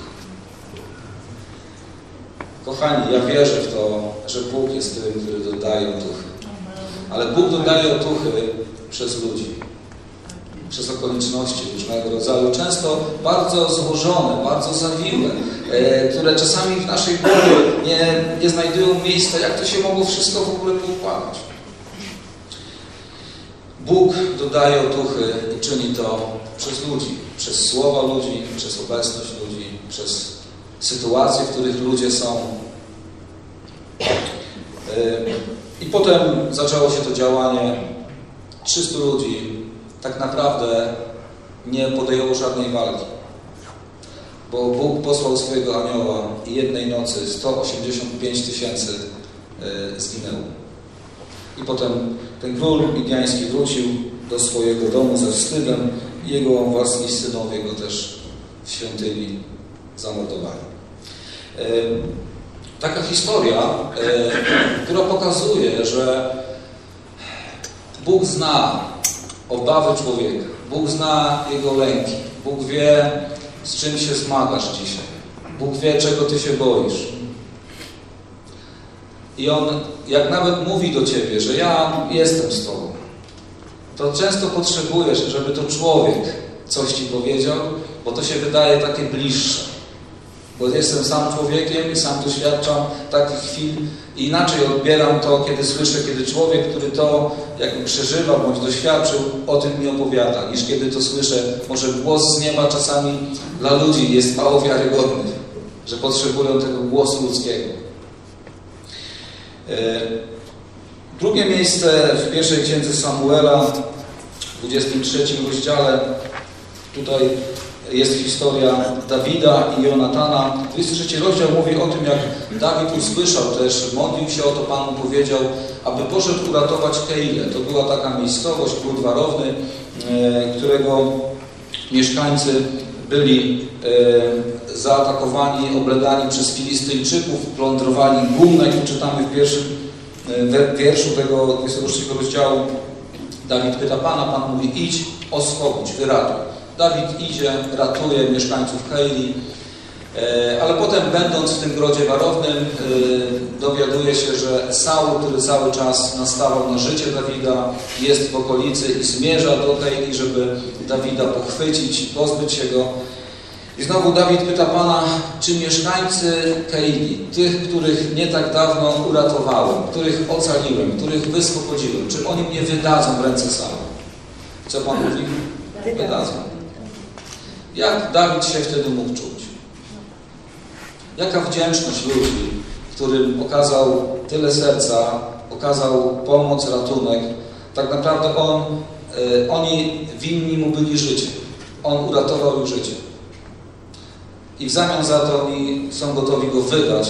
Kochani, ja wierzę w to, że Bóg jest tym, który dodaje otuchy. Ale Bóg dodaje otuchy przez ludzi. Przez okoliczności różnego rodzaju, często bardzo złożone, bardzo zawiłe, które czasami w naszej głowie nie znajdują miejsca, jak to się mogło wszystko w ogóle poukładać. Bóg dodaje otuchy i czyni to przez ludzi, przez słowa ludzi, przez obecność ludzi, przez sytuacje, w których ludzie są. I potem zaczęło się to działanie. 300 ludzi tak naprawdę nie podjęło żadnej walki, bo Bóg posłał swojego anioła i jednej nocy 185 000 zginęło. I potem ten król midjański wrócił do swojego domu ze wstydem i jego własni synowie go też w świątyni zamordowali. Taka historia, która pokazuje, że Bóg zna obawy człowieka. Bóg zna jego lęki. Bóg wie, z czym się zmagasz dzisiaj. Bóg wie, czego ty się boisz. I On, jak nawet mówi do ciebie, że ja jestem z tobą, to często potrzebujesz, żeby to człowiek coś ci powiedział, bo to się wydaje takie bliższe. Bo jestem sam człowiekiem i sam doświadczam takich chwil i inaczej odbieram to, kiedy słyszę, kiedy człowiek, który to jakby przeżywa bądź doświadczył, o tym mi opowiada, niż kiedy to słyszę. Może głos z nieba czasami dla ludzi jest mało wiarygodny, że potrzebują tego głosu ludzkiego. Drugie miejsce w pierwszej księdze Samuela, w 23 rozdziale, tutaj jest historia Dawida i Jonatana. 23 rozdział mówi o tym, jak Dawid usłyszał też, modlił się o to, Pan mu powiedział, aby poszedł uratować Keilę. To była taka miejscowość, gród warowny, którego mieszkańcy byli zaatakowani, oblegani przez Filistyńczyków, plądrowali gumnę. Tu czytamy w pierwszym wierszu tego 23 rozdziału. Dawid pyta Pana, Pan mówi, idź, oswobodź, wyratuj. Dawid idzie, ratuje mieszkańców Keili, ale potem, będąc w tym grodzie warownym, dowiaduje się, że Saul, który cały czas nastawał na życie Dawida, jest w okolicy i zmierza do Keili, żeby Dawida pochwycić, pozbyć się go. I znowu Dawid pyta Pana, czy mieszkańcy Keili, tych, których nie tak dawno uratowałem, których ocaliłem, których wyswobodziłem, czy oni mnie wydadzą w ręce Saula? Co Pan mówi? Wydadzą. Jak Dawid się wtedy mógł czuć? Jaka wdzięczność ludzi, którym okazał tyle serca, okazał pomoc, ratunek. Tak naprawdę oni winni mu byli życie. On uratował ich życie. I w zamian za to oni są gotowi go wydać.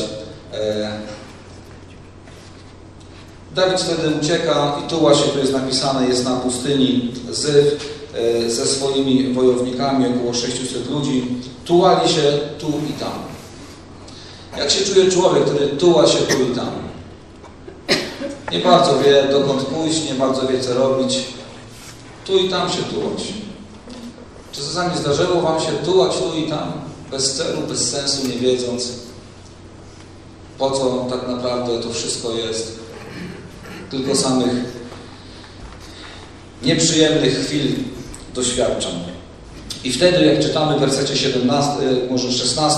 Dawid wtedy ucieka i tuła się, tu jest napisane, jest na pustyni Zyf ze swoimi wojownikami, około 600 ludzi. Tułali się tu i tam. Jak się czuje człowiek, który tuła się tu i tam? Nie bardzo wie, dokąd pójść, nie bardzo wie, co robić. Tu i tam się tułać. Czy czasami zdarzyło wam się tułać tu i tam? Bez celu, bez sensu, nie wiedząc, po co tak naprawdę to wszystko jest. Tylko samych nieprzyjemnych chwil doświadczam. I wtedy, jak czytamy w wersecie 17, może 16,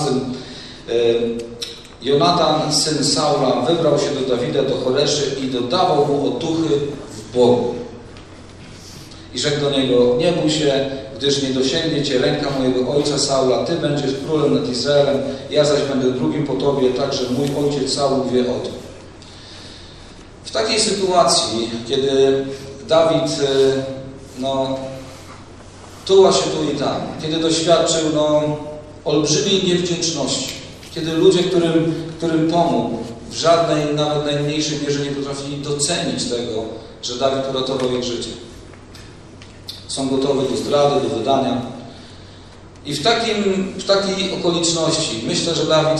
Jonatan, syn Saula, wybrał się do Dawida, do Choreszy i dodawał mu otuchy w Bogu. I rzekł do niego: nie bój się, gdyż nie dosięgnie cię ręka mojego ojca Saula, ty będziesz królem nad Izraelem, ja zaś będę drugim po tobie, tak że mój ojciec Saul wie o tym. W takiej sytuacji, kiedy Dawid tuła się tu i tam, kiedy doświadczył olbrzymiej niewdzięczności, kiedy ludzie, którym pomógł, w żadnej, nawet najmniejszej mierze nie potrafili docenić tego, że Dawid uratował ich życie. Są gotowi do zdrady, do wydania. I w takiej okoliczności myślę, że Dawid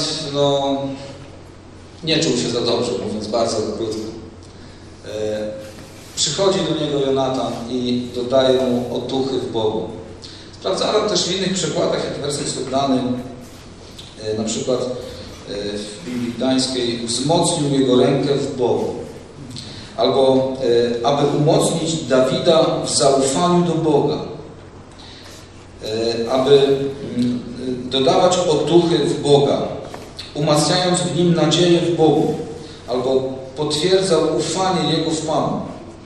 nie czuł się za dobrze, mówiąc bardzo krótko. Przychodzi do niego Jonatan i dodaje mu otuchy w Bogu. Sprawdzałem też w innych przykładach, jak werset jest oddany, na przykład w Biblii Gdańskiej: wzmocnił jego rękę w Bogu. Albo aby umocnić Dawida w zaufaniu do Boga. Aby dodawać otuchy w Boga, umacniając w nim nadzieję w Bogu. Albo potwierdzał ufanie jego w Panu.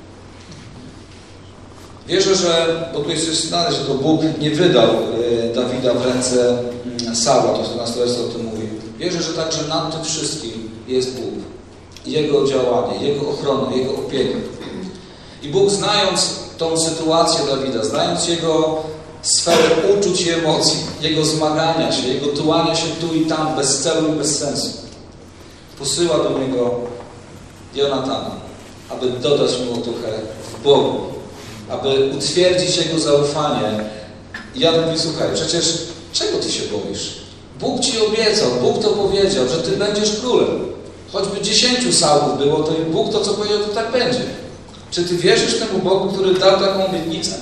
Wierzę, że, bo tu jest napisane, że to Bóg nie wydał Dawida w ręce Saula, to 14 werset o tym mówi. Wierzę, że także nad tym wszystkim jest Bóg. Jego działanie, Jego ochronę, Jego opiekę. I Bóg, znając tą sytuację Dawida, znając jego sferę uczuć i emocji, jego zmagania się, jego tułania się tu i tam bez celu i bez sensu, posyła do niego Jonatana, aby dodać mu otuchę w Bogu, aby utwierdzić jego zaufanie. I ja mówię: słuchaj, przecież czego ty się boisz? Bóg ci obiecał, Bóg to powiedział, że ty będziesz królem. Choćby 10 Saulów było, to i Bóg to, co powiedział, to tak będzie. Czy ty wierzysz temu Bogu, który dał taką obietnicę?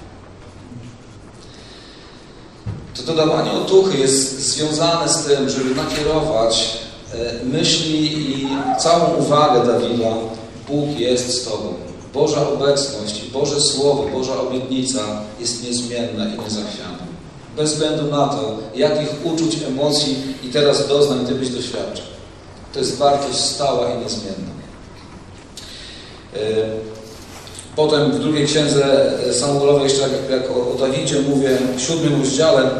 To dodawanie otuchy jest związane z tym, żeby nakierować myśli i całą uwagę Dawida: Bóg jest z tobą. Boża obecność, Boże Słowo, Boża obietnica jest niezmienna i niezachwiana. Bez względu na to, jakich uczuć, emocji i teraz doznań ty byś doświadczył. To jest wartość stała i niezmienna. Potem w drugiej księdze Samuelowej, jeszcze jak o Dawidzie mówię, w 7 rozdziale,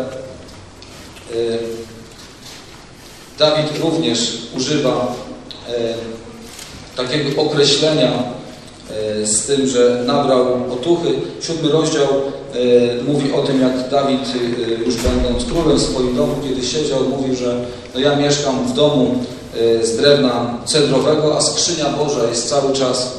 Dawid również używa takiego określenia z tym, że nabrał otuchy. 7 rozdział mówi o tym, jak Dawid, już będąc królem w swoim domu, kiedy siedział, mówił, że ja mieszkam w domu z drewna cedrowego, a skrzynia Boża jest cały czas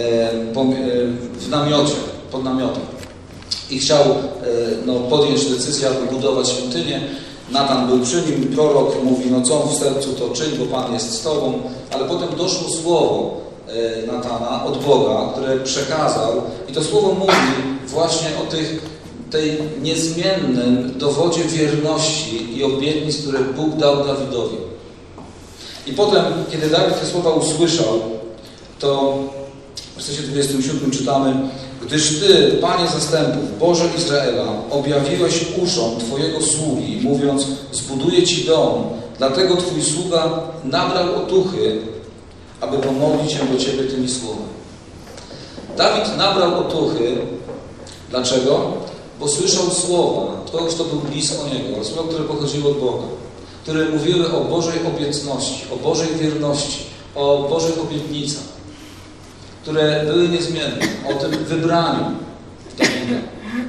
w namiocie, pod namiotem. I chciał podjąć decyzję, aby budować świątynię. Natan był przy nim, prorok mówi: co w sercu, to czyń, bo Pan jest z tobą. Ale potem doszło słowo Natana od Boga, które przekazał, i to słowo mówi właśnie o tej niezmiennym dowodzie wierności i obietnic, które Bóg dał Dawidowi. I potem, kiedy Dawid te słowa usłyszał, to w wersecie 27 czytamy: gdyż Ty, Panie zastępów, Boże Izraela, objawiłeś uszom Twojego sługi, mówiąc: zbuduję Ci dom, dlatego Twój sługa nabrał otuchy, aby pomodlić się do Ciebie tymi słowami. Dawid nabrał otuchy. Dlaczego? Bo słyszał słowa kogoś, kto był blisko niego, słowa, które pochodziły od Boga, które mówiły o Bożej obietności, o Bożej wierności, o Bożych obietnicach, które były niezmienne, o tym wybraniu Dawida.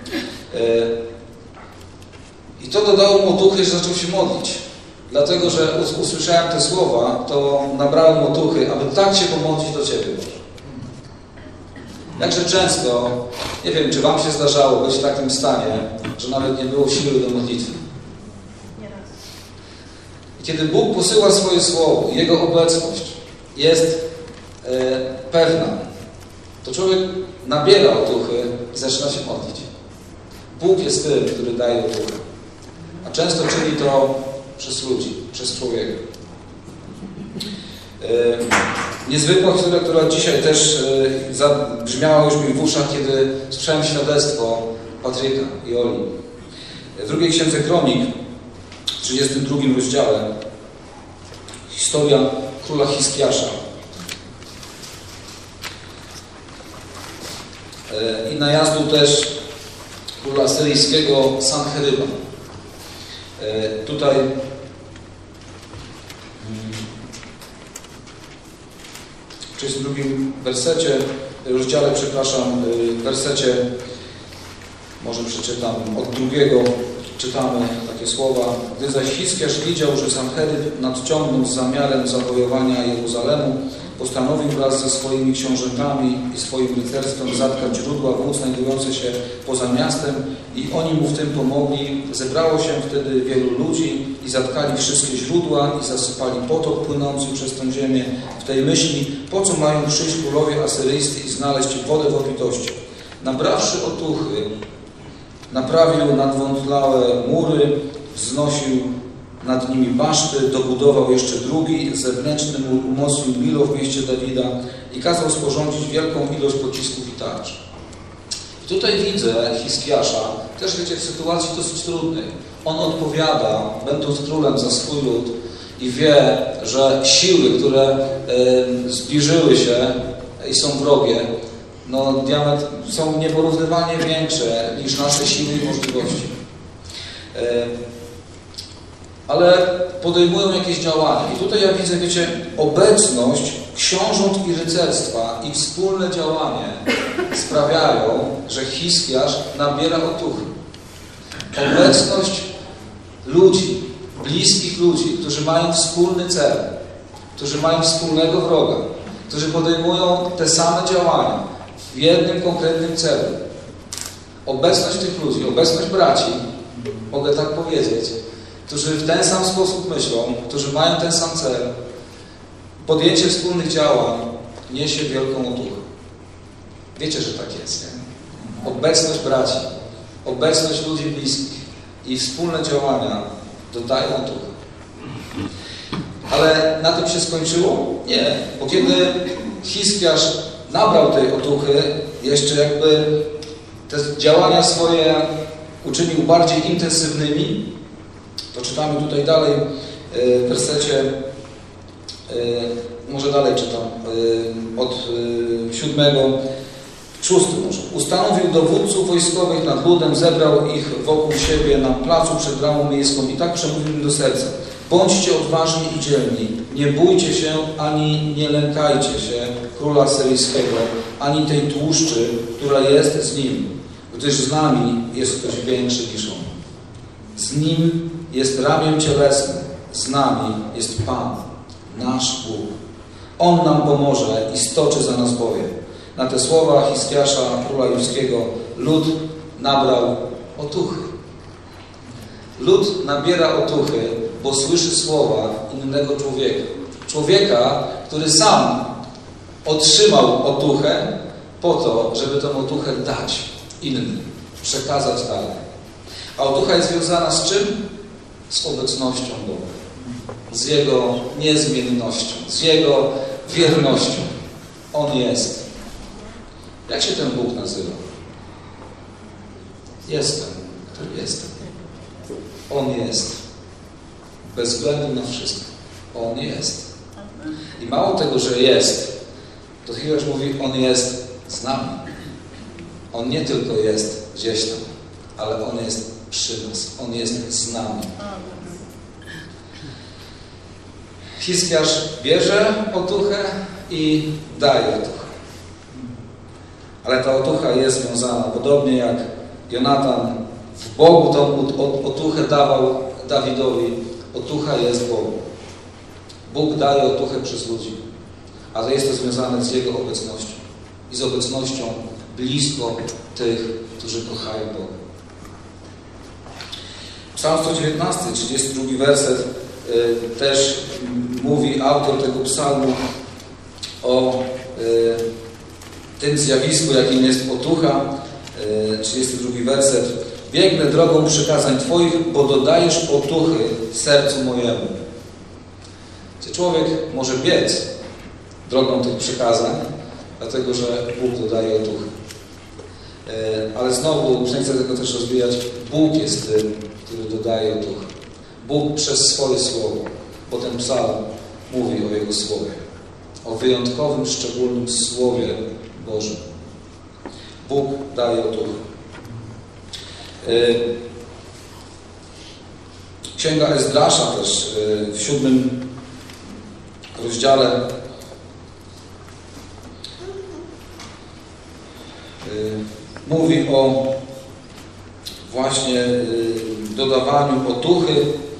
I to dodało mu otuchy, że zaczął się modlić. Dlatego, że usłyszałem te słowa, to nabrałem otuchy, aby tak się pomodlić do Ciebie, Boże. Jakże często, nie wiem, czy Wam się zdarzało być w takim stanie, że nawet nie było siły do modlitwy. I kiedy Bóg posyła swoje słowo, Jego obecność jest pewna, to człowiek nabiera otuchy i zaczyna się modlić. Bóg jest tym, który daje otuchę. A często czyni to przez ludzi, przez człowieka. Niezwykła historia, która dzisiaj też zabrzmiała już mi w uszach, kiedy słyszałem świadectwo Patryka i Oli. W drugiej księdze Kronik, w 32 rozdziale, historia króla Hiskiasza. I najazdu też króla asyryjskiego Sancheryba. Tutaj w 32 rozdziale, w wersecie, może przeczytam od 2, czytamy takie słowa. Gdy zaś Hiskiasz widział, że Sancheryb nadciągnął z zamiarem zawojowania Jeruzalemu, postanowił wraz ze swoimi książętami i swoim rycerstwem zatkać źródła wód znajdujące się poza miastem i oni mu w tym pomogli. Zebrało się wtedy wielu ludzi i zatkali wszystkie źródła i zasypali potok płynący przez tę ziemię w tej myśli, po co mają przyjść królowie asyryjscy i znaleźć wodę w obfitości. Nabrawszy otuchy, naprawił nadwątlałe mury, wznosił nad nimi baszty, dobudował jeszcze drugi, zewnętrzny mur umocnił Milo w mieście Dawida i kazał sporządzić wielką ilość pocisków i tarcz. I tutaj widzę Hiskiasza, też wiecie, w sytuacji dosyć trudnej. On odpowiada, będąc królem, za swój lud i wie, że siły, które zbliżyły się i są wrogie, są nieporównywalnie większe niż nasze siły i możliwości. Ale podejmują jakieś działania. I tutaj ja widzę, wiecie, obecność książąt i rycerstwa i wspólne działanie sprawiają, że Hiskiasz nabiera otuchy. Obecność ludzi, bliskich ludzi, którzy mają wspólny cel, którzy mają wspólnego wroga, którzy podejmują te same działania w jednym konkretnym celu. Obecność tych ludzi, obecność braci, mogę tak powiedzieć, którzy w ten sam sposób myślą, którzy mają ten sam cel, podjęcie wspólnych działań niesie wielką otuchę. Wiecie, że tak jest, nie? Obecność braci, obecność ludzi bliskich i wspólne działania dodają otuchę. Ale na tym się skończyło? Nie, bo kiedy Hiskiasz nabrał tej otuchy, jeszcze jakby te działania swoje uczynił bardziej intensywnymi, to czytamy tutaj dalej w wersecie, może dalej czytam, od 7, 6 może. Ustanowił dowódców wojskowych nad ludem, zebrał ich wokół siebie na placu przed bramą miejską i tak przemówił im do serca. Bądźcie odważni i dzielni, nie bójcie się ani nie lękajcie się króla syryjskiego, ani tej tłuszczy, która jest z nim, gdyż z nami jest ktoś większy niż on. Z nim jest ramię cielesne, z nami jest Pan, nasz Bóg. On nam pomoże i stoczy za nas boje. Na te słowa Hiskiasza, króla judzkiego, lud nabrał otuchy. Lud nabiera otuchy, bo słyszy słowa innego człowieka. Człowieka, który sam otrzymał otuchę po to, żeby tę otuchę dać innym, przekazać dalej. A otucha jest związana z czym? Z obecnością Boga. Z Jego niezmiennością, z Jego wiernością. On jest. Jak się ten Bóg nazywa? Jestem, który jestem. On jest. Bez względu na wszystko. On jest. I mało tego, że jest, to Hiskiasz mówi, On jest z nami. On nie tylko jest gdzieś tam, ale On jest przy nas. On jest z nami. Hiskiasz bierze otuchę i daje otuchę. Ale ta otucha jest związana, podobnie jak Jonatan w Bogu tą otuchę dawał Dawidowi. Otucha jest w Bogu. Bóg daje otuchę przez ludzi, ale jest to związane z Jego obecnością i z obecnością blisko tych, którzy kochają Boga. Psalm 119, 32 werset też mówi autor tego psalmu o tym zjawisku, jakim jest otucha. 32 werset. Biegnę drogą przykazań Twoich, bo dodajesz otuchy sercu mojemu. Czy człowiek może biec drogą tych przykazań, dlatego że Bóg dodaje otuchy. Ale znowu, nie chcę tego też rozwijać, Bóg jest tym, który dodaje otuchy. Bóg przez swoje słowo, bo ten psalm mówi o Jego słowie, o wyjątkowym, szczególnym słowie Bożym. Bóg daje otuchy. Księga Ezdrasza też w 7 rozdziale mówi o właśnie dodawaniu otuchy.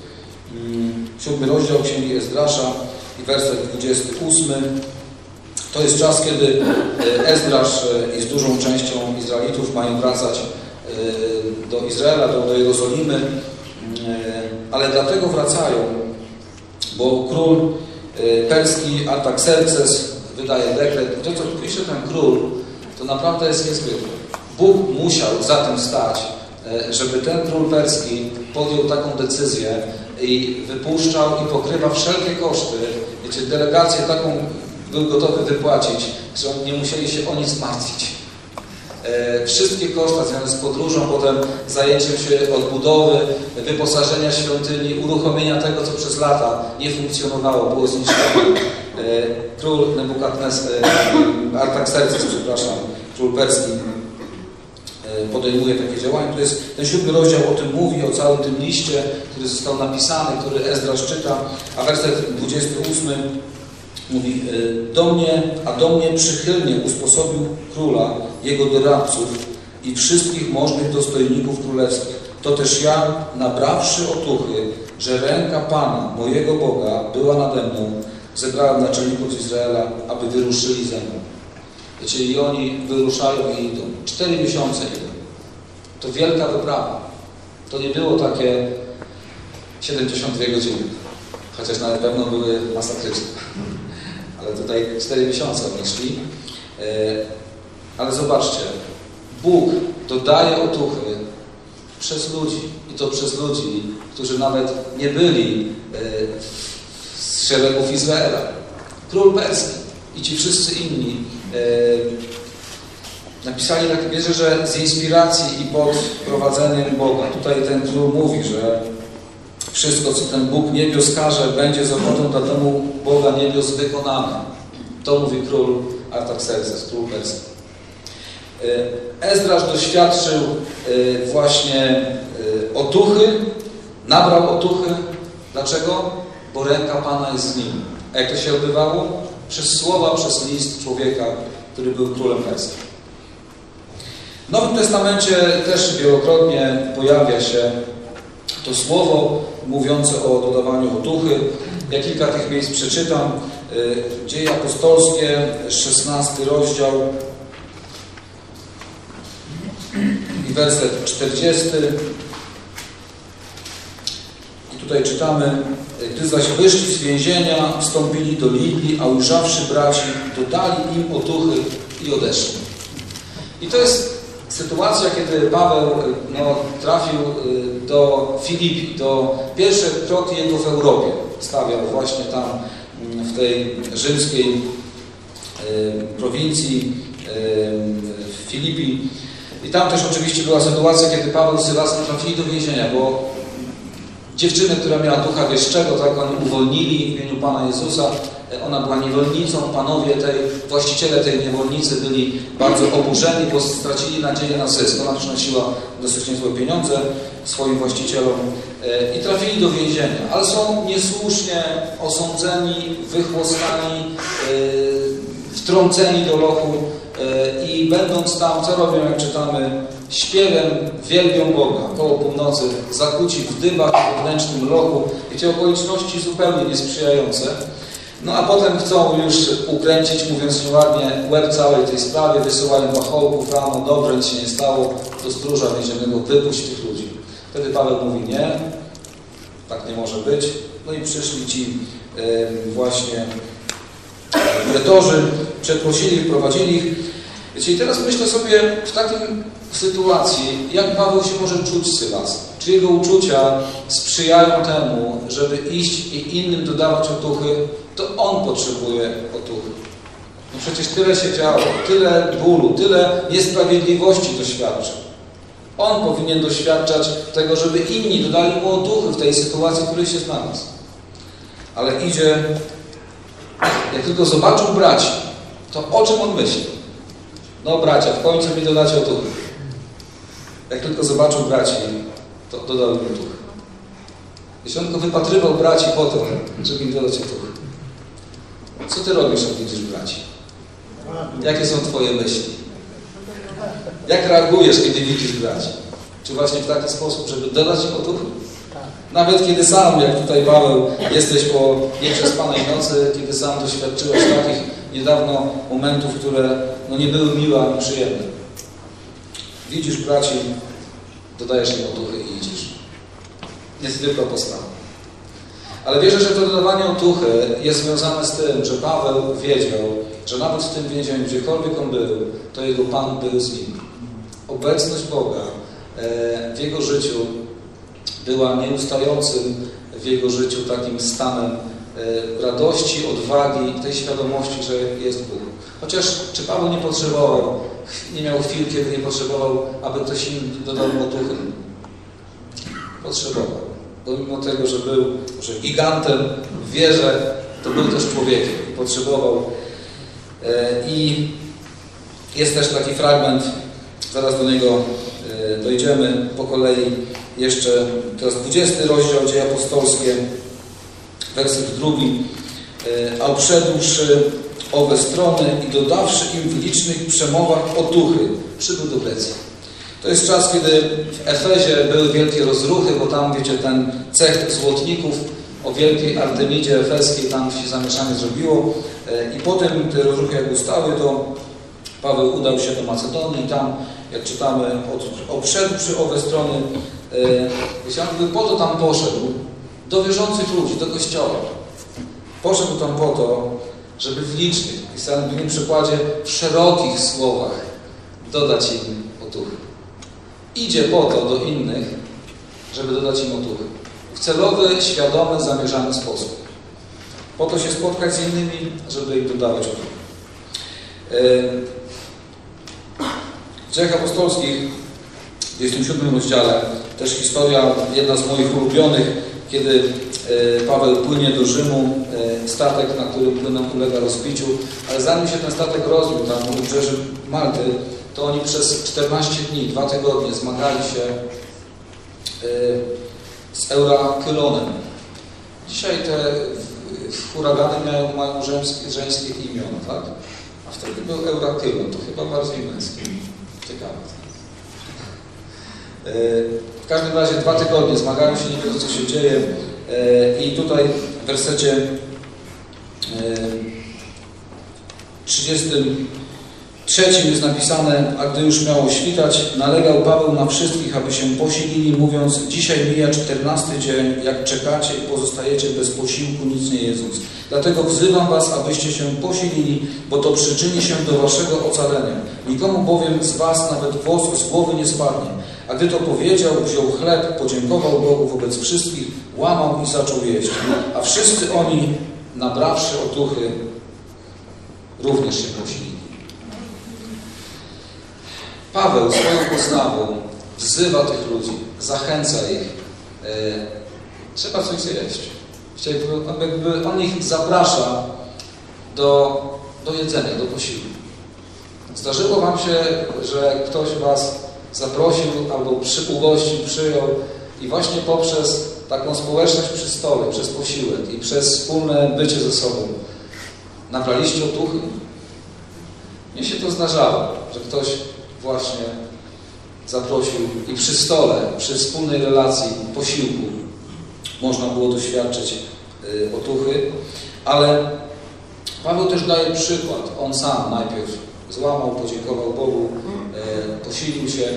7 rozdział Księgi Ezdrasza i werset 28. To jest czas, kiedy Ezdrasz i z dużą częścią Izraelitów mają wracać do Izraela, do Jerozolimy, ale dlatego wracają, bo król perski Artaxerxes wydaje dekret. To, co pisze ten król, to naprawdę jest niezwykłe. Bóg musiał za tym stać, żeby ten król perski podjął taką decyzję i wypuszczał i pokrywa wszelkie koszty. Wiecie, delegację taką był gotowy wypłacić, że nie musieli się o nic martwić. Wszystkie koszta związane z podróżą, potem zajęciem się odbudowy, wyposażenia świątyni, uruchomienia tego, co przez lata nie funkcjonowało, było zniszczone. Król Artaxerxes, król perski, podejmuje takie działania. To jest ten 7 rozdział o tym mówi, o całym tym liście, który został napisany, który Ezdrasz czyta, a werset 28 mówi: do mnie przychylnie usposobił króla, jego doradców i wszystkich możnych dostojników królewskich. To też ja, nabrawszy otuchy, że ręka Pana, mojego Boga, była nade mną, zebrałem naczelników z Izraela, aby wyruszyli ze mną. Wiecie, i oni wyruszają i idą. 4 miesiące idą. To wielka wyprawa. To nie było takie 72 godziny. Chociaż na pewno były masakryczne. Ale tutaj 4 miesiące oni szli. Ale zobaczcie, Bóg dodaje otuchy przez ludzi. I to przez ludzi, którzy nawet nie byli z szeregów Izraela. Król perski i ci wszyscy inni napisali, tak wierzę, że z inspiracji i pod prowadzeniem Boga. Tutaj ten król mówi, że wszystko, co ten Bóg niebios każe, będzie z ochotą dla domu Boga niebios wykonane. To mówi król Artaxerxes, król perski. Ezdrasz doświadczył właśnie otuchy, nabrał otuchy. Dlaczego? Bo ręka Pana jest z nim. A jak to się odbywało? Przez słowa, przez list człowieka, który był królem perskim. W Nowym Testamencie też wielokrotnie pojawia się to słowo mówiące o dodawaniu otuchy. Ja kilka tych miejsc przeczytam. Dzieje apostolskie, 16 rozdział i werset 40. I tutaj czytamy: gdy zaś wyszli z więzienia, wstąpili do Libii, a ujrzawszy braci, dodali im otuchy i odeszli. I to jest sytuacja, kiedy Paweł trafił do Filipi, do pierwszych kroki jego w Europie. Stawiał właśnie tam w tej rzymskiej prowincji Filipi. I tam też oczywiście była sytuacja, kiedy Paweł z Sylasem trafili do więzienia, bo dziewczynę, która miała ducha wieszczego, tak oni uwolnili w imieniu Pana Jezusa. Ona była niewolnicą. Panowie właściciele tej niewolnicy byli bardzo oburzeni, bo stracili nadzieję na zysk. Ona przynosiła dosyć niezłe pieniądze swoim właścicielom i trafili do więzienia. Ale są niesłusznie osądzeni, wychłostani, wtrąceni do lochu i będąc tam, co robią, jak czytamy, śpiewem wielbią Boga. Koło północy zakuci w dybach, w wewnętrznym lochu. Wiecie, okoliczności zupełnie niesprzyjające. No a potem chcą już ukręcić, mówiąc nieładnie, łeb całej tej sprawie, wysyłają pachołków rano, dobrze, nic się nie stało, do stróża więziennego, wypuść tych ludzi. Wtedy Paweł mówi: nie, tak nie może być. No i przyszli ci właśnie pretorzy, przeprosili, wprowadzili ich. Wiecie, i teraz myślę sobie w takim sytuacji, jak Paweł się może czuć z Sylasem. Czy jego uczucia sprzyjają temu, żeby iść i innym dodawać otuchy? To on potrzebuje otuchy. No przecież tyle się działo, tyle bólu, tyle niesprawiedliwości doświadczył. On powinien doświadczać tego, żeby inni dodali mu otuchy w tej sytuacji, w której się znalazł. Ale idzie, jak tylko zobaczył braci, to o czym on myśli? No bracia, w końcu mi dodacie otuchy. Jak tylko zobaczył braci, to dodał im otuchy. Jeśli on tylko wypatrywał braci po to, żeby im dodać otuchy. Co ty robisz, jak widzisz braci? Jakie są twoje myśli? Jak reagujesz, kiedy widzisz braci? Czy właśnie w taki sposób, żeby dodać im otuchy? Nawet kiedy sam, jak tutaj Paweł, jesteś po nieprzespanej nocy, kiedy sam doświadczyłeś takich niedawno momentów, które nie były miłe ani przyjemne. Widzisz braci, dodajesz im otuchy i idziesz. Niezwykła postawa. Ale wierzę, że to dodawanie otuchy jest związane z tym, że Paweł wiedział, że nawet w tym więzieniu, gdziekolwiek on był, to jego Pan był z nim. Obecność Boga w jego życiu była nieustającym w jego życiu takim stanem radości, odwagi, tej świadomości, że jest Bóg. Chociaż czy Paweł nie miał chwil, kiedy nie potrzebował, aby ktoś inny dodał mu otuchy? Potrzebował. Pomimo tego, że był gigantem w wierze, to był też człowiekiem i potrzebował. I jest też taki fragment, zaraz do niego dojdziemy po kolei. Jeszcze teraz 20 rozdział Dzieje Apostolskie, werset 2. A obszedłszy owe strony i dodawszy im w licznych przemowach otuchy, przybył do Grecji. To jest czas, kiedy w Efezie były wielkie rozruchy, bo tam, wiecie, ten cech złotników o wielkiej Artemidzie Efeskiej, tam się zamieszanie zrobiło. I potem te rozruchy jak ustały, to Paweł udał się do Macedonii i tam, jak czytamy, obszedłszy owe strony, on po to tam poszedł, do wierzących ludzi, do kościoła. Poszedł tam po to, żeby w licznych, pisałem w innym przykładzie, w szerokich słowach dodać im otuchy. Idzie po to do innych, żeby dodać im otuchy. W celowy, świadomy, zamierzony sposób. Po to się spotkać z innymi, żeby im dodawać otuchy. W Dziejach Apostolskich, w 27 rozdziale, też historia, jedna z moich ulubionych, kiedy Paweł płynie do Rzymu, statek, na którym płynął, ulega rozbiciu, ale zanim się ten statek rozbił tam u wybrzeży Malty, to oni przez 14 dni, 2 tygodnie zmagali się z Eurakylonem. Dzisiaj te huragany mają żeńskie imiona, tak? A wtedy był Eurakylon, to chyba bardziej męski. Ciekawe. W każdym razie 2 tygodnie zmagają się, nie wiedzą, co się dzieje. I tutaj w wersecie 33 jest napisane: a gdy już miało świtać, nalegał Paweł na wszystkich, aby się posilili, mówiąc: dzisiaj mija 14 dzień, jak czekacie i pozostajecie bez posiłku, nic nie jedząc. Dlatego wzywam was, abyście się posilili, bo to przyczyni się do waszego ocalenia. Nikomu bowiem z was nawet włos z głowy nie spadnie. A gdy to powiedział, wziął chleb, podziękował Bogu wobec wszystkich, łamał i zaczął jeść. A wszyscy oni, nabrawszy otuchy, również się posilili. Paweł swoją postawą wzywa tych ludzi, zachęca ich. Trzeba coś zjeść. Jakby on ich zaprasza do jedzenia, do posiłku. Zdarzyło wam się, że ktoś was zaprosił albo ugościł, przyjął i właśnie poprzez taką społeczność przy stole, przez posiłek i przez wspólne bycie ze sobą nabraliście otuchy? Mnie się to zdarzało, że ktoś właśnie zaprosił i przy stole, przy wspólnej relacji, posiłku można było doświadczyć otuchy, ale Paweł też daje przykład. On sam najpierw złamał, podziękował Bogu, posilił się,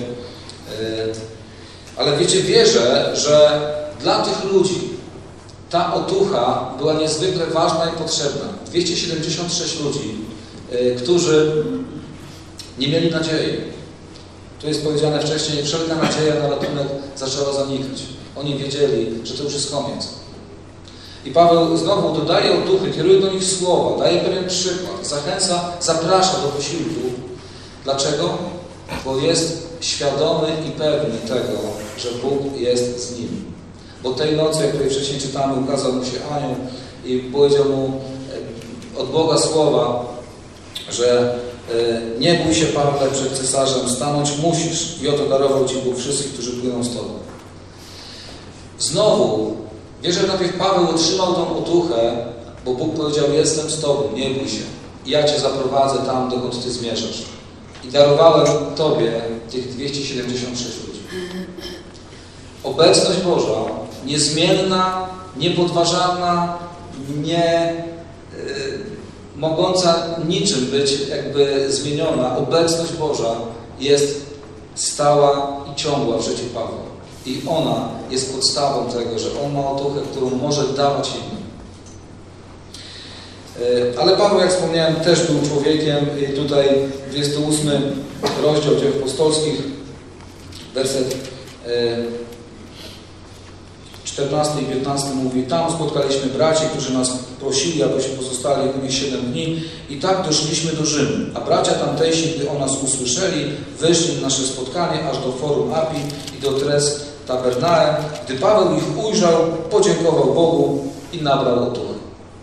ale wiecie, wierzę, że dla tych ludzi ta otucha była niezwykle ważna i potrzebna. 276 ludzi, którzy nie mieli nadziei. Tu jest powiedziane wcześniej, wszelka nadzieja na ratunek zaczęła zanikać. Oni wiedzieli, że to już jest koniec. I Paweł znowu dodaje otuchy, kieruje do nich słowa, daje pewien przykład, zachęca, zaprasza do posiłku. Dlaczego? Bo jest świadomy i pewny tego, że Bóg jest z nim. Bo tej nocy, jak tutaj wcześniej czytamy, ukazał mu się anioł i powiedział mu od Boga słowa, że nie bój się, Pawle, przed cesarzem, stanąć musisz i oto darował Ci Bóg wszystkich, którzy płyną z Tobą. Znowu, wiesz, że najpierw Paweł otrzymał tą otuchę, bo Bóg powiedział, jestem z Tobą, nie bój się. I ja Cię zaprowadzę tam, dokąd Ty zmierzasz. I darowałem Tobie tych 276 ludzi. Obecność Boża, niezmienna, niepodważalna, mogąca niczym być jakby zmieniona, obecność Boża jest stała i ciągła w życiu Pawła. I ona jest podstawą tego, że on ma otuchę, którą może dawać innym. Ale Paweł, jak wspomniałem, też był człowiekiem. I tutaj 28 rozdział Dzieł Apostolskich, werset 14 i 15 mówi: tam spotkaliśmy braci, którzy nas prosili, abyśmy pozostali u nich 7 dni i tak doszliśmy do Rzymu. A bracia tamtejsi, gdy o nas usłyszeli, wyszli na nasze spotkanie aż do Forum Api i do Tres Tabernae. Gdy Paweł ich ujrzał, podziękował Bogu i nabrał otuchy.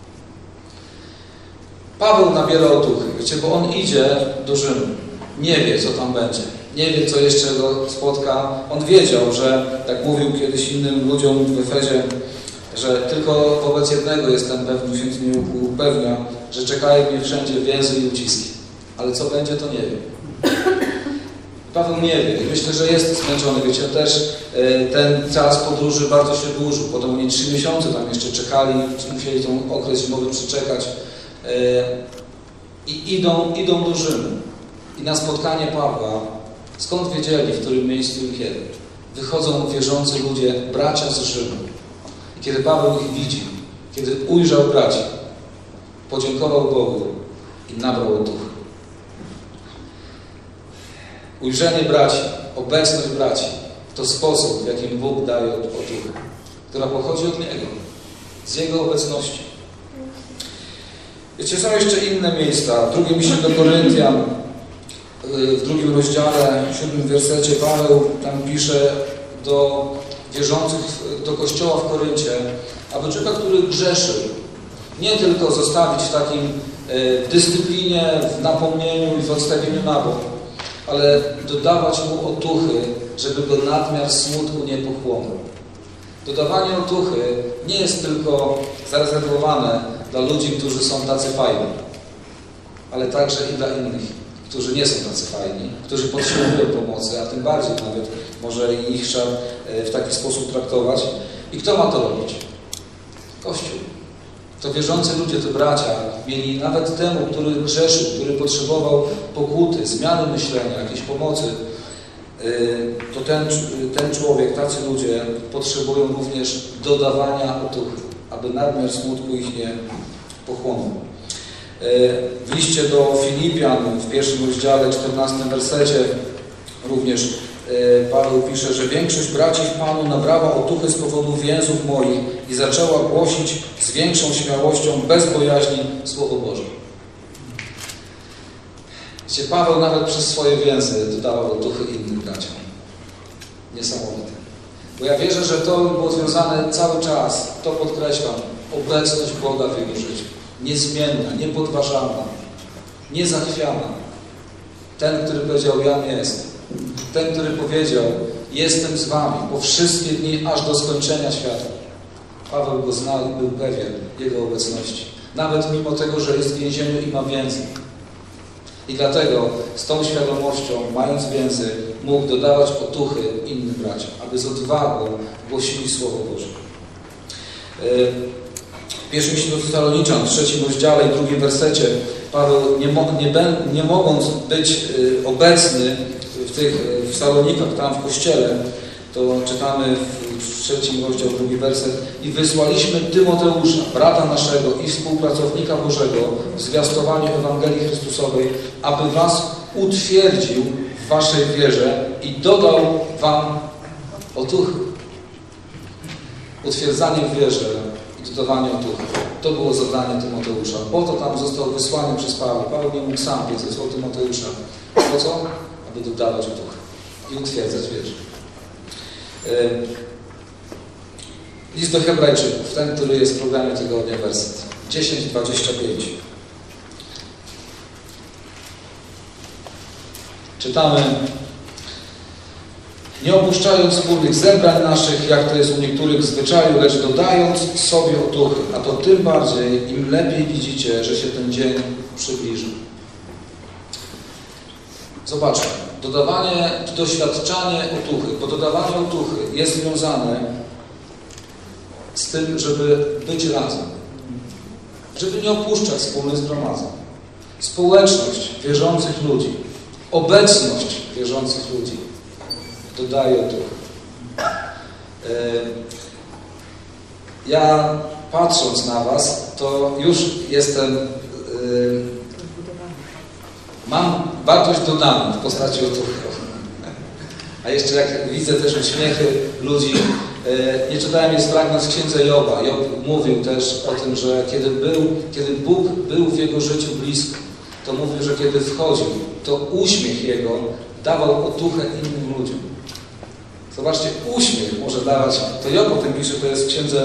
Paweł nabiera otuchy, wiecie, bo on idzie do Rzymu. Nie wie, co tam będzie. Nie wie, co jeszcze go spotka. On wiedział, że, jak mówił kiedyś innym ludziom w Efezie, że tylko wobec jednego jestem pewny, święty mnie upewnia, że czekają mnie wszędzie więzy i uciski. Ale co będzie, to nie wiem. Paweł nie wie. Myślę, że jest zmęczony. Wiecie, też ten czas podróży bardzo się dłużył. Potem oni 3 miesiące tam jeszcze czekali, musieli ten okres zimowy przeczekać. I idą do Rzymu. I na spotkanie Pawła, skąd wiedzieli, w którym miejscu i kiedy? Wychodzą wierzący ludzie, bracia z Rzymu. I kiedy Paweł ich widzi, kiedy ujrzał braci, podziękował Bogu i nabrał otuchy. Ujrzenie braci, obecność braci, to sposób, w jakim Bóg daje otuchę, która pochodzi od Niego, z Jego obecności. Wiecie, są jeszcze inne miejsca. Drugi list do Koryntian, w 2 rozdziale, 7 wersecie, Paweł tam pisze do wierzących, do kościoła w Koryncie, aby człowieka, który grzeszył, nie tylko zostawić w takim dyscyplinie, w napomnieniu i w odstawieniu na bok, ale dodawać mu otuchy, żeby go nadmiar smutku nie pochłonął. Dodawanie otuchy nie jest tylko zarezerwowane dla ludzi, którzy są tacy fajni, ale także i dla innych, którzy nie są tacy fajni, którzy potrzebują pomocy, a tym bardziej nawet może ich trzeba w taki sposób traktować. I kto ma to robić? Kościół. To wierzący ludzie, to bracia, mieli nawet temu, który grzeszył, który potrzebował pokuty, zmiany myślenia, jakiejś pomocy, to ten człowiek, tacy ludzie potrzebują również dodawania otuchy, aby nadmiar smutku ich nie pochłonął. W liście do Filipian w 1 rozdziale, 14 wersecie również Paweł pisze, że większość braci w Panu nabrała otuchy z powodu więzów moich i zaczęła głosić z większą śmiałością, bez bojaźni Słowo Boże. Wiecie, Paweł nawet przez swoje więzy dodawał otuchy innym braciom. Niesamowite. Bo ja wierzę, że to było związane cały czas, to podkreślam, obecność Boga w jego życiu. Niezmienna, niepodważalna, niezachwiana. Ten, który powiedział, jam jest. Ten, który powiedział, jestem z wami po wszystkie dni, aż do skończenia świata. Paweł go znał i był pewien jego obecności. Nawet mimo tego, że jest w więzieniu i ma więzy. I dlatego z tą świadomością, mając więzy, mógł dodawać otuchy innym braciom, aby z odwagą głosili Słowo Boże. W 1 liście do Tesaloniczan, w 3 rozdziale i 2 wersecie, Paweł, nie mogąc być obecny w Salonikach, tam w kościele, to czytamy w 3 rozdział, 2 werset: i wysłaliśmy Tymoteusza, brata naszego i współpracownika Bożego w zwiastowaniu Ewangelii Chrystusowej, aby was utwierdził w waszej wierze i dodał wam otuchy. Utwierdzanie w wierze i dodawanie otuchy. To było zadanie Tymoteusza. Po to tam został wysłany przez Pawła. Paweł nie mógł sam, więc wysłał Tymoteusza. Po co? Aby dodawać otuchy. i utwierdzać wierze. List do Hebrajczyków, ten, który jest w programie tygodnia, werset 10:25. Czytamy: nie opuszczając wspólnych zebrań naszych, jak to jest u niektórych w zwyczaju, lecz dodając sobie otuchy, a to tym bardziej, im lepiej widzicie, że się ten dzień przybliża. Zobaczmy, doświadczanie otuchy, bo dodawanie otuchy jest związane z tym, żeby być razem, żeby nie opuszczać wspólnych zgromadzeń. Społeczność wierzących ludzi, obecność wierzących ludzi dodaje otuchy. Ja patrząc na was, to już jestem, mam wartość dodaną w postaci otuchy. A jeszcze jak widzę też uśmiechy ludzi, nie czytałem, jest fragment z księdza Joba. Job mówił też o tym, że kiedy Bóg był w jego życiu blisko, to mówił, że kiedy wchodził, to uśmiech jego dawał otuchę innym ludziom. Zobaczcie, uśmiech może dawać, to Job o tym pisze, to jest w księdze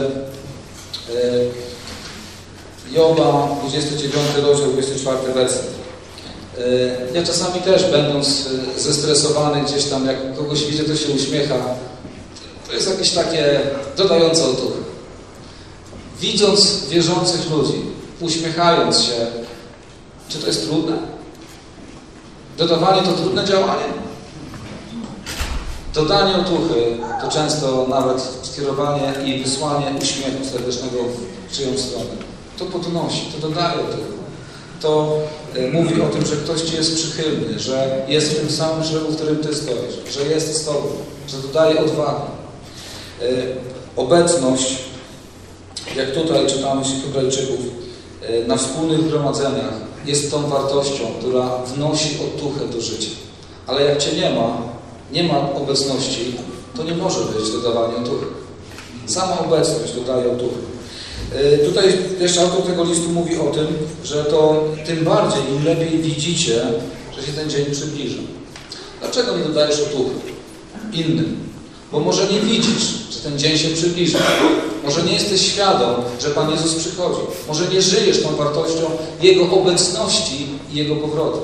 Joba, 29 rozdział, 24 werset. Ja czasami też, będąc zestresowany gdzieś tam, jak kogoś widzę, to się uśmiecha. To jest jakieś takie dodające otuchy. Widząc wierzących ludzi, uśmiechając się, czy to jest trudne? Dodawanie to trudne działanie? Dodanie otuchy to często nawet skierowanie i wysłanie uśmiechu serdecznego w czyjąś stronę. To podnosi, to dodaje otuchy. To mówi o tym, że ktoś Ci jest przychylny, że jest w tym samym drzewu, w którym Ty stoisz, że jest z Tobą, że dodaje odwagi. Obecność, jak tutaj czytamy z Hebrajczyków, na wspólnych zgromadzeniach jest tą wartością, która wnosi otuchę do życia. Ale jak Cię nie ma obecności, to nie może być dodawanie otuchy. Sama obecność dodaje otuchy. Tutaj jeszcze autor tego listu mówi o tym, że to tym bardziej, im lepiej widzicie, że się ten dzień przybliża. Dlaczego nie dodajesz otuchy innym? Bo może nie widzisz, że ten dzień się przybliża. Może nie jesteś świadom, że Pan Jezus przychodzi. Może nie żyjesz tą wartością Jego obecności i Jego powrotu.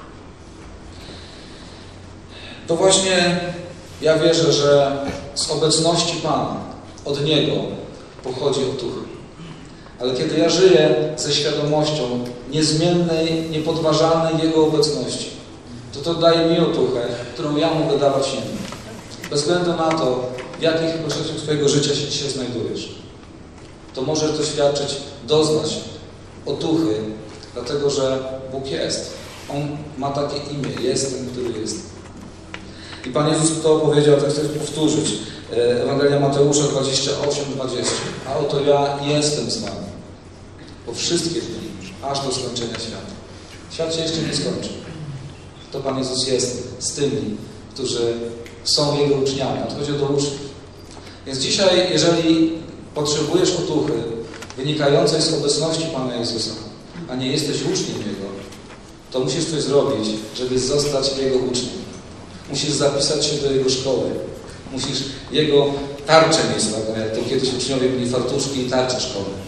To właśnie ja wierzę, że z obecności Pana, od Niego pochodzi otucha. Ale kiedy ja żyję ze świadomością niezmiennej, niepodważalnej Jego obecności, to daje mi otuchę, którą ja mogę dawać innym. Bez względu na to, w jakich okolicznościach swojego życia się dzisiaj znajdujesz. To możesz doświadczyć, doznać otuchy, dlatego że Bóg jest. On ma takie imię, jest ten, który jest. I Pan Jezus to powiedział, tak chcę powtórzyć. Ewangelia Mateusza 28:20. A oto ja jestem z wami po wszystkie dni, aż do skończenia świata. Świat się jeszcze nie skończy. To Pan Jezus jest z tymi, którzy są Jego uczniami. On chodził do uczniów. Więc dzisiaj, jeżeli potrzebujesz otuchy wynikającej z obecności Pana Jezusa, a nie jesteś uczniem Jego, to musisz coś zrobić, żeby zostać Jego uczniem. Musisz zapisać się do Jego szkoły. Musisz Jego tarczę mieć swego, jak to kiedyś uczniowie byli fartuszki i tarcze szkolne.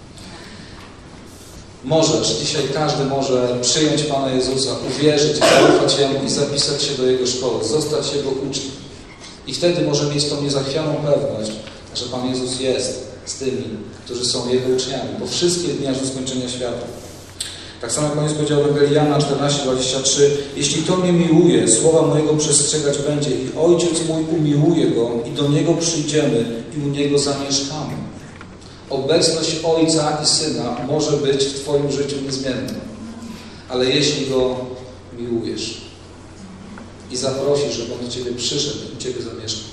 Możesz, dzisiaj każdy może przyjąć Pana Jezusa, uwierzyć, zaufać Jemu i zapisać się do Jego szkoły, zostać Jego uczniem. I wtedy może mieć tą niezachwianą pewność, że Pan Jezus jest z tymi, którzy są Jego uczniami, po wszystkie dni aż do skończenia świata. Tak samo jak Pan Jezus powiedział w Ewangelii Jana 14:23: jeśli to mnie miłuje, słowa mojego przestrzegać będzie i Ojciec mój umiłuje go i do Niego przyjdziemy i u Niego zamieszkamy. Obecność Ojca i Syna może być w Twoim życiu niezmienna. Ale jeśli Go miłujesz i zaprosisz, żeby On do Ciebie przyszedł i u Ciebie zamieszkał.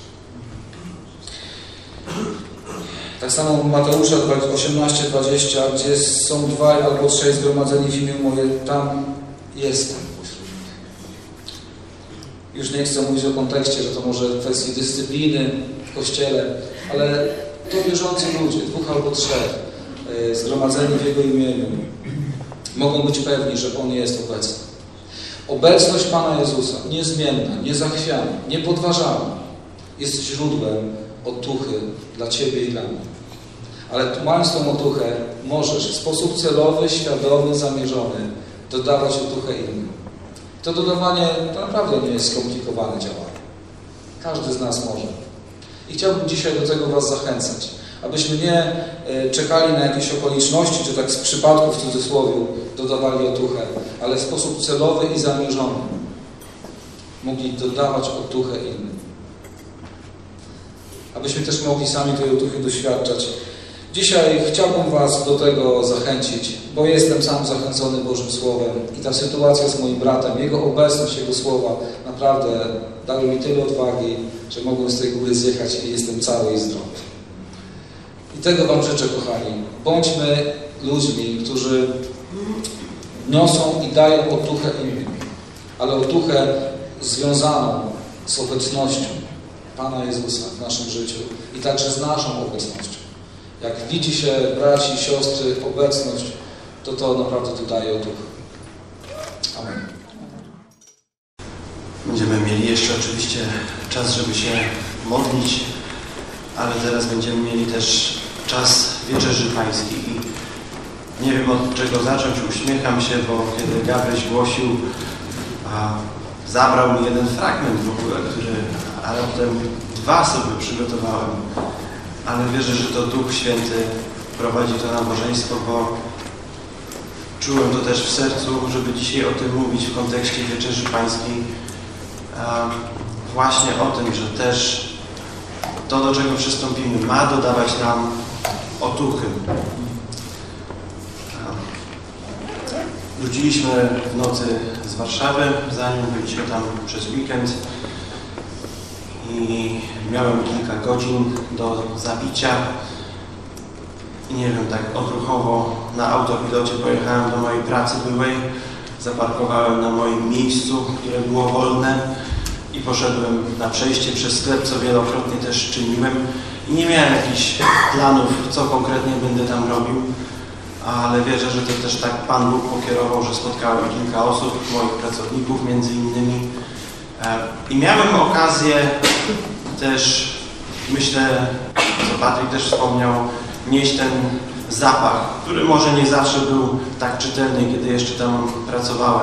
Tak samo w Mateusza 18:20, gdzie są 2 albo 3 zgromadzeni w imię moje, tam jestem pośród nich. Już nie chcę mówić o kontekście, że to może kwestii dyscypliny w Kościele, ale to wierzący ludzie, 2 albo 3 zgromadzeni w Jego imieniu, mogą być pewni, że On jest obecny. Obecność Pana Jezusa, niezmienna, niezachwiana, niepodważalna, jest źródłem otuchy dla Ciebie i dla mnie. Ale mając tą otuchę, możesz w sposób celowy, świadomy, zamierzony dodawać otuchę innym. To dodawanie to naprawdę nie jest skomplikowane działanie. Każdy z nas może. I chciałbym dzisiaj do tego Was zachęcać, abyśmy nie czekali na jakieś okoliczności, czy tak z przypadku w cudzysłowie dodawali otuchę, ale w sposób celowy i zamierzony mogli dodawać otuchę innym. Abyśmy też mogli sami tej otuchy doświadczać. Dzisiaj chciałbym Was do tego zachęcić, bo jestem sam zachęcony Bożym Słowem i ta sytuacja z moim bratem, jego obecność, jego słowa naprawdę dały mi tyle odwagi, że mogłem z tej góry zjechać i jestem cały i zdrowy. I tego Wam życzę, kochani. Bądźmy ludźmi, którzy niosą i dają otuchę innym, ale otuchę związaną z obecnością Pana Jezusa w naszym życiu i także z naszą obecnością. Jak widzi się braci i siostry obecność, to naprawdę to daje otuchę. Amen. Będziemy mieli jeszcze oczywiście czas, żeby się modlić, ale teraz będziemy mieli też czas Wieczerzy Pańskiej. I nie wiem, od czego zacząć. Uśmiecham się, bo kiedy Gabryś głosił, zabrał mi jeden fragment w ogóle, a raptem dwa sobie przygotowałem. Ale wierzę, że to Duch Święty prowadzi to nabożeństwo, bo czułem to też w sercu, żeby dzisiaj o tym mówić w kontekście Wieczerzy Pańskiej. Właśnie o tym, że też to, do czego przystąpimy, ma dodawać nam otuchy. Wróciliśmy w nocy z Warszawy, zanim byliśmy tam przez weekend i miałem kilka godzin do zabicia i nie wiem, tak odruchowo na autopilocie pojechałem do mojej pracy byłej, zaparkowałem na moim miejscu, które było wolne i poszedłem na przejście przez sklep, co wielokrotnie też czyniłem i nie miałem jakichś planów, co konkretnie będę tam robił, ale wierzę, że to też tak Pan Bóg pokierował, że spotkałem kilka osób, moich pracowników między innymi i miałem okazję też, myślę, co Patryk też wspomniał, nieść ten zapach, który może nie zawsze był tak czytelny, kiedy jeszcze tam pracowałem,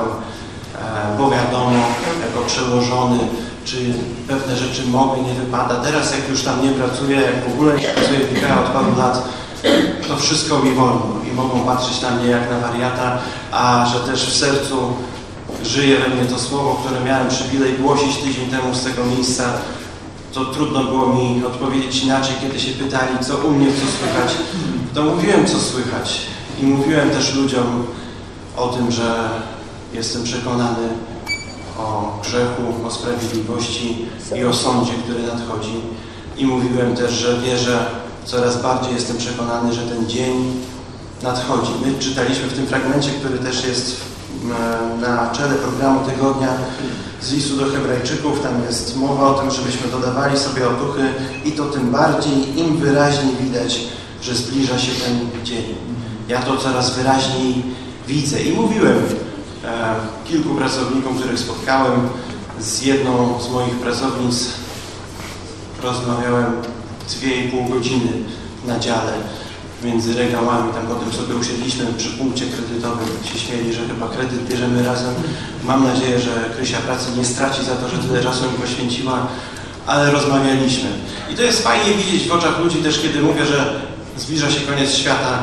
bo wiadomo, jako przełożony, czy pewne rzeczy mogę, nie wypada. Teraz jak już tam nie pracuję, jak w ogóle nie pracuję w IKEA od paru lat, to wszystko mi wolno i mogą patrzeć na mnie jak na wariata, a że też w sercu żyje we mnie to słowo, które miałem przywilej głosić tydzień temu z tego miejsca, to trudno było mi odpowiedzieć inaczej, kiedy się pytali, co u mnie, co słychać. To mówiłem, co słychać i mówiłem też ludziom o tym, że jestem przekonany o grzechu, o sprawiedliwości i o sądzie, który nadchodzi. I mówiłem też, że wierzę, coraz bardziej jestem przekonany, że ten dzień nadchodzi. My czytaliśmy w tym fragmencie, który też jest na czele programu tygodnia z listu do Hebrajczyków. Tam jest mowa o tym, żebyśmy dodawali sobie otuchy i to tym bardziej, im wyraźniej widać, że zbliża się ten dzień. Ja to coraz wyraźniej widzę i mówiłem kilku pracownikom, których spotkałem, z jedną z moich pracownic rozmawiałem 2,5 godziny na dziale między regałami, tam potem sobie usiedliśmy przy punkcie kredytowym, się śmieli, że chyba kredyt bierzemy razem. Mam nadzieję, że Krysia pracy nie straci za to, że tyle czasu mi poświęciła, ale rozmawialiśmy. I to jest fajnie widzieć w oczach ludzi też, kiedy mówię, że zbliża się koniec świata.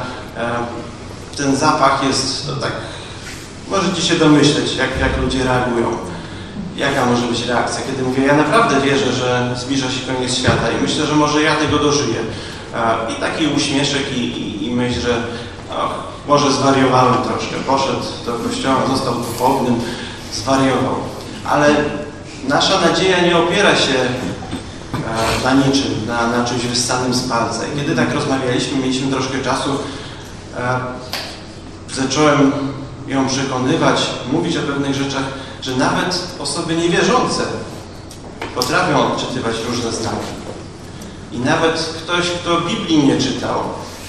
Ten zapach jest, to tak, możecie się domyśleć, jak ludzie reagują. Jaka może być reakcja, kiedy mówię, ja naprawdę wierzę, że zbliża się koniec świata i myślę, że może ja tego dożyję. I taki uśmieszek i myśl, że może zwariowałem troszkę, poszedł do kościoła, został duchownym, zwariował. Ale nasza nadzieja nie opiera się na niczym, na czymś wyssanym z palca. I kiedy tak rozmawialiśmy, mieliśmy troszkę czasu, zacząłem ją przekonywać, mówić o pewnych rzeczach, że nawet osoby niewierzące potrafią odczytywać różne znaki. I nawet ktoś, kto Biblii nie czytał,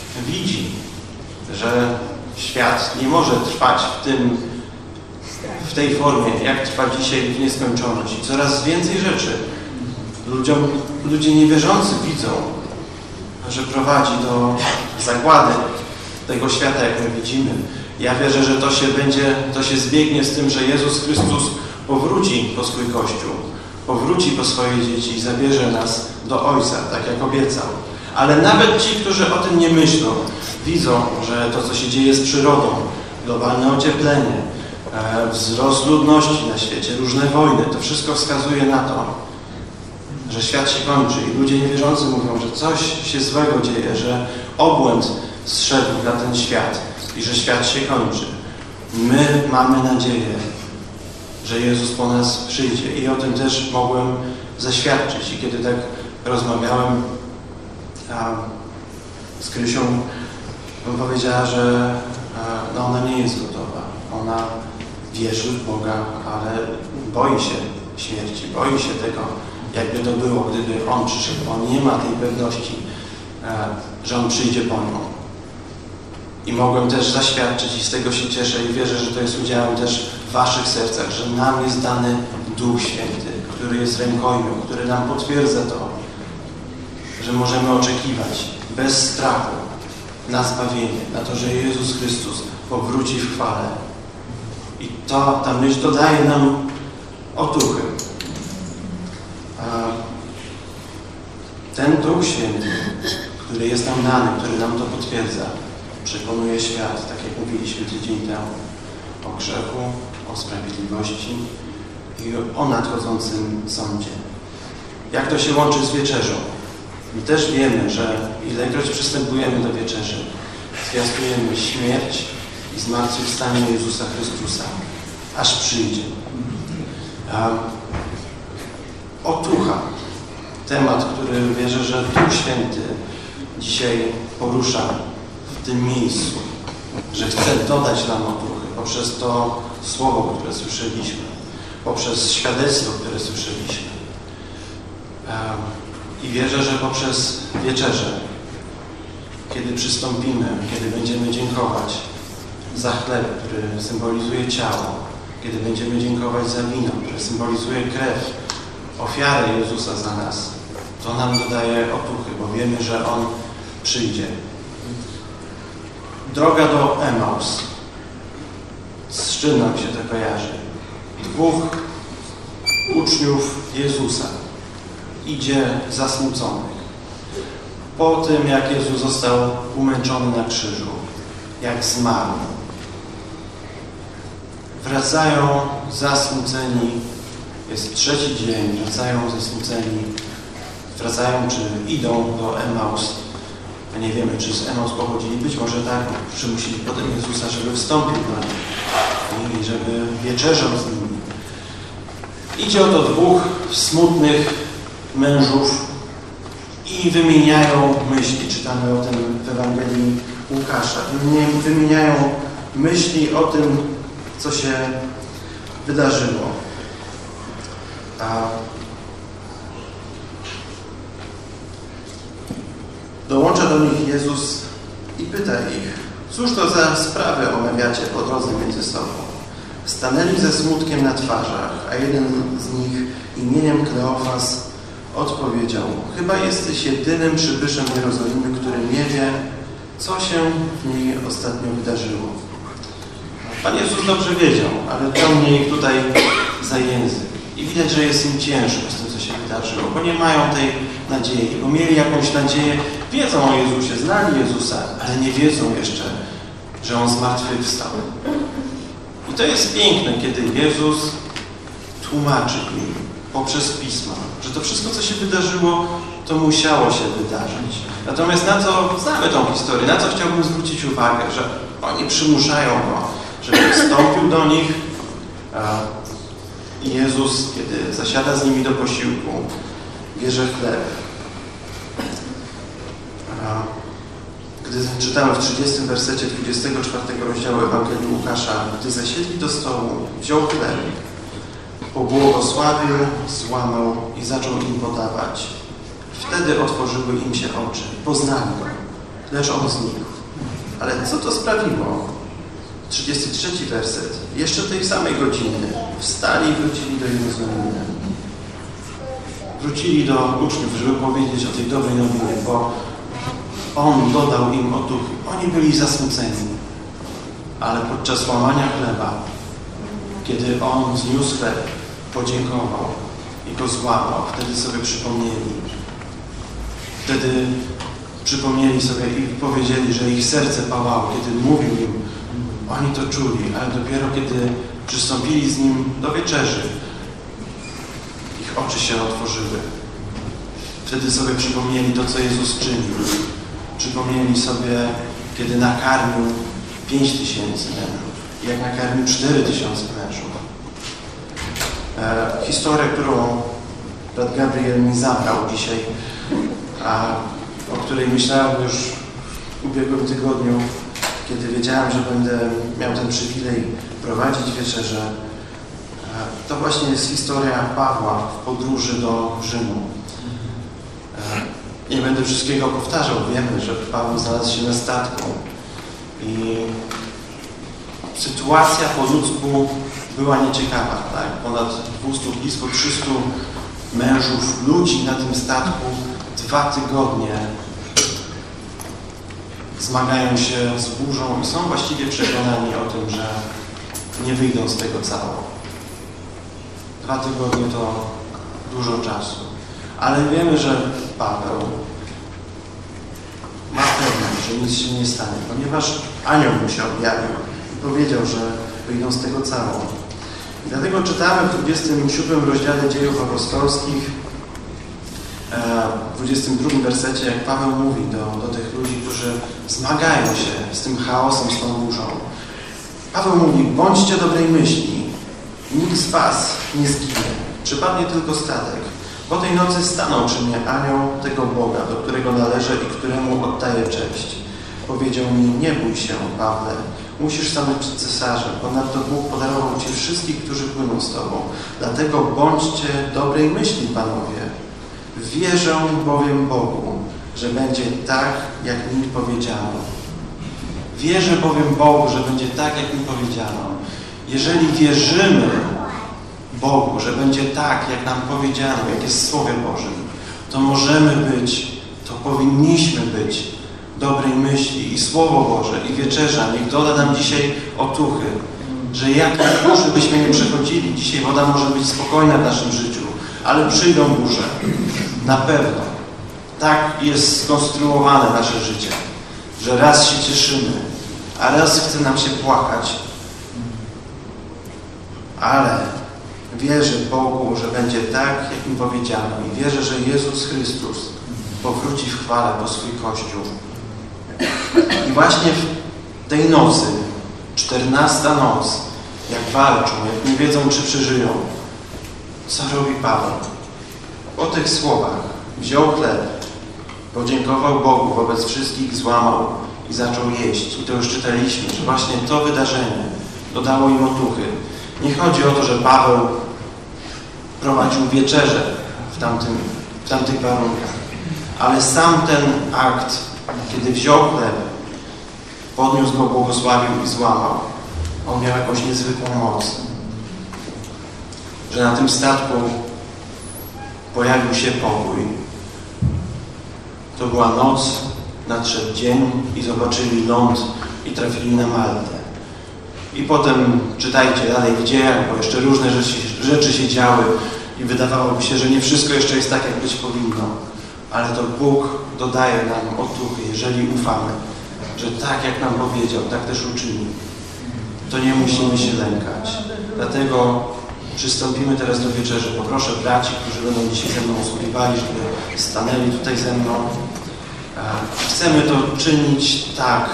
widzi, że świat nie może trwać w tej formie, jak trwa dzisiaj w nieskończoność. I coraz więcej rzeczy ludzie niewierzący widzą, że prowadzi do zagłady tego świata, jak my widzimy. Ja wierzę, że to się zbiegnie z tym, że Jezus Chrystus powróci po swój Kościół, powróci po swoje dzieci i zabierze nas do Ojca, tak jak obiecał. Ale nawet ci, którzy o tym nie myślą, widzą, że to, co się dzieje z przyrodą, globalne ocieplenie, wzrost ludności na świecie, różne wojny, to wszystko wskazuje na to, że świat się kończy. I ludzie niewierzący mówią, że coś się złego dzieje, że obłęd zszedł na ten świat i że świat się kończy. My mamy nadzieję, że Jezus po nas przyjdzie. I o tym też mogłem zaświadczyć. I kiedy tak rozmawiałem z Krysią, bym powiedziała, że ona nie jest gotowa. Ona wierzy w Boga, ale boi się śmierci, boi się tego, jakby to było, gdyby On przyszedł. On nie ma tej pewności, że On przyjdzie po nią. I mogłem też zaświadczyć i z tego się cieszę i wierzę, że to jest udziałem też w waszych sercach, że nam jest dany Duch Święty, który jest rękojmią, który nam potwierdza to, że możemy oczekiwać bez strachu na zbawienie, na to, że Jezus Chrystus powróci w chwale. I ta myśl dodaje nam otuchy. Ten Duch Święty, który jest nam dany, który nam to potwierdza, przekonuje świat, tak jak mówiliśmy tydzień temu, o grzechu, o sprawiedliwości i o nadchodzącym sądzie. Jak to się łączy z wieczerzą? My też wiemy, że ilekroć przystępujemy do wieczerzy, zwiastujemy śmierć i zmartwychwstanie Jezusa Chrystusa, aż przyjdzie. Otucha. Temat, który wierzę, że Duch Święty dzisiaj porusza w tym miejscu, że chce dodać nam otuchy poprzez to słowo, które słyszeliśmy, poprzez świadectwo, które słyszeliśmy. I wierzę, że poprzez wieczerzę, kiedy przystąpimy, kiedy będziemy dziękować za chleb, który symbolizuje ciało, kiedy będziemy dziękować za wino, które symbolizuje krew, ofiarę Jezusa za nas, to nam dodaje otuchy, bo wiemy, że On przyjdzie. Droga do Emaus. Z czym nam się to kojarzy? Dwóch uczniów Jezusa idzie zasmuconych. Po tym, jak Jezus został umęczony na krzyżu, jak zmarł, wracają zasmuceni. Jest trzeci dzień, wracają zasmuceni. Wracają, czy idą do Emaus. Nie wiemy, czy z Emaus pochodzili. Być może tak, przymusili potem Jezusa, żeby wstąpił do nich i żeby wieczerzał z nimi. Idzie oto dwóch smutnych mężów i wymieniają myśli. Czytamy o tym w Ewangelii Łukasza. Wymieniają myśli o tym, co się wydarzyło. Dołącza do nich Jezus i pyta ich, cóż to za sprawy omawiacie po drodze między sobą? Stanęli ze smutkiem na twarzach, a jeden z nich imieniem Kleofas odpowiedział, chyba jesteś jedynym przybyszem Jerozolimy, który nie wie, co się w niej ostatnio wydarzyło. Pan Jezus dobrze wiedział, ale ciągnie ich tutaj za język. I widać, że jest im ciężko z tym, co się wydarzyło, bo nie mają tej nadziei, bo mieli jakąś nadzieję, wiedzą o Jezusie, znali Jezusa, ale nie wiedzą jeszcze, że On zmartwychwstał. I to jest piękne, kiedy Jezus tłumaczy im poprzez Pisma, że to wszystko, co się wydarzyło, to musiało się wydarzyć. Natomiast na co, znamy tą historię, na co chciałbym zwrócić uwagę, że oni przymuszają Go, żeby wstąpił do nich i Jezus, kiedy zasiada z nimi do posiłku, bierze chleb. Gdy czytamy w 30 wersecie 24 rozdziału Ewangelii Łukasza, gdy zasiedli do stołu, wziął chleb, pobłogosławił, złamał i zaczął im podawać. Wtedy otworzyły im się oczy, poznali Go, lecz On znikł. Ale co to sprawiło, 33 werset. Jeszcze tej samej godziny wstali i wrócili do Jerozolimy. Wrócili do uczniów, żeby powiedzieć o tej dobrej nowinie, bo On dodał im otuchy. Oni byli zasmuceni, ale podczas łamania chleba, kiedy On zniósł chleb, podziękował i go złamał, wtedy sobie przypomnieli. Wtedy przypomnieli sobie i powiedzieli, że ich serce pałało, kiedy mówił im. Oni to czuli, ale dopiero kiedy przystąpili z Nim do wieczerzy, ich oczy się otworzyły. Wtedy sobie przypomnieli to, co Jezus czynił. Przypomnieli sobie, kiedy nakarmił 5000 mężów i jak nakarmił 4000 mężów. Historię, którą brat Gabriel mi zabrał dzisiaj, a o której myślałem już w ubiegłym tygodniu, kiedy wiedziałem, że będę miał ten przywilej prowadzić wieczerzę. To właśnie jest historia Pawła w podróży do Rzymu. Nie będę wszystkiego powtarzał. Wiemy, że Paweł znalazł się na statku i sytuacja po ludzku była nieciekawa. Tak? Ponad 200, blisko 300 mężów, ludzi na tym statku 2 tygodnie zmagają się z burzą i są właściwie przekonani o tym, że nie wyjdą z tego cało. 2 tygodnie to dużo czasu. Ale wiemy, że Paweł ma pewność, że nic się nie stanie, ponieważ anioł mu się objawił i powiedział, że wyjdą z tego cało. I dlatego czytamy w 27 rozdziale Dziejów Apostolskich, w 22 wersecie, jak Paweł mówi do tych ludzi, którzy zmagają się z tym chaosem, z tą burzą. Paweł mówi, bądźcie dobrej myśli, nikt z was nie zginie, przypadnie tylko statek. Po tej nocy stanął przy mnie anioł tego Boga, do którego należę i któremu oddaję cześć. Powiedział mi, nie bój się, Pawle, musisz stanąć przed cesarzem, ponadto Bóg podarował ci wszystkich, którzy płyną z tobą. Dlatego bądźcie dobrej myśli, panowie. Wierzę bowiem Bogu, że będzie tak, jak mi powiedziano. Wierzę bowiem Bogu, że będzie tak, jak mi powiedziano. Jeżeli wierzymy Bogu, że będzie tak, jak nam powiedziano, jak jest w Słowie Bożym, to możemy być, to powinniśmy być dobrej myśli i Słowo Boże i wieczerza niech doda nam dzisiaj otuchy, że jak burzy byśmy nie przechodzili, dzisiaj woda może być spokojna w naszym życiu, ale przyjdą burze. Na pewno. Tak jest skonstruowane nasze życie, że raz się cieszymy, a raz chce nam się płakać. Ale wierzę Bogu, że będzie tak, jak mi powiedziano i wierzę, że Jezus Chrystus powróci w chwale po swój Kościół. I właśnie w tej nocy, 14. noc, jak walczą, jak nie wiedzą, czy przeżyją, co robi Paweł? Po tych słowach wziął chleb, podziękował Bogu wobec wszystkich, złamał i zaczął jeść. I to już czytaliśmy, że właśnie to wydarzenie dodało im otuchy. Nie chodzi o to, że Paweł prowadził wieczerzę w tamtych warunkach, ale sam ten akt, kiedy wziął chleb, podniósł go, błogosławił i złamał, on miał jakąś niezwykłą moc. Że na tym statku pojawił się pokój. To była noc, nadszedł dzień i zobaczyli ląd i trafili na Maltę. I potem czytajcie dalej w dziejach, bo jeszcze różne rzeczy się działy i wydawałoby się, że nie wszystko jeszcze jest tak, jak być powinno. Ale to Bóg dodaje nam otuchy, jeżeli ufamy, że tak jak nam powiedział, tak też uczyni. To nie musimy się lękać. Dlatego przystąpimy teraz do wieczerzy. Poproszę braci, którzy będą dzisiaj ze mną usługiwali, żeby stanęli tutaj ze mną. Chcemy to czynić tak,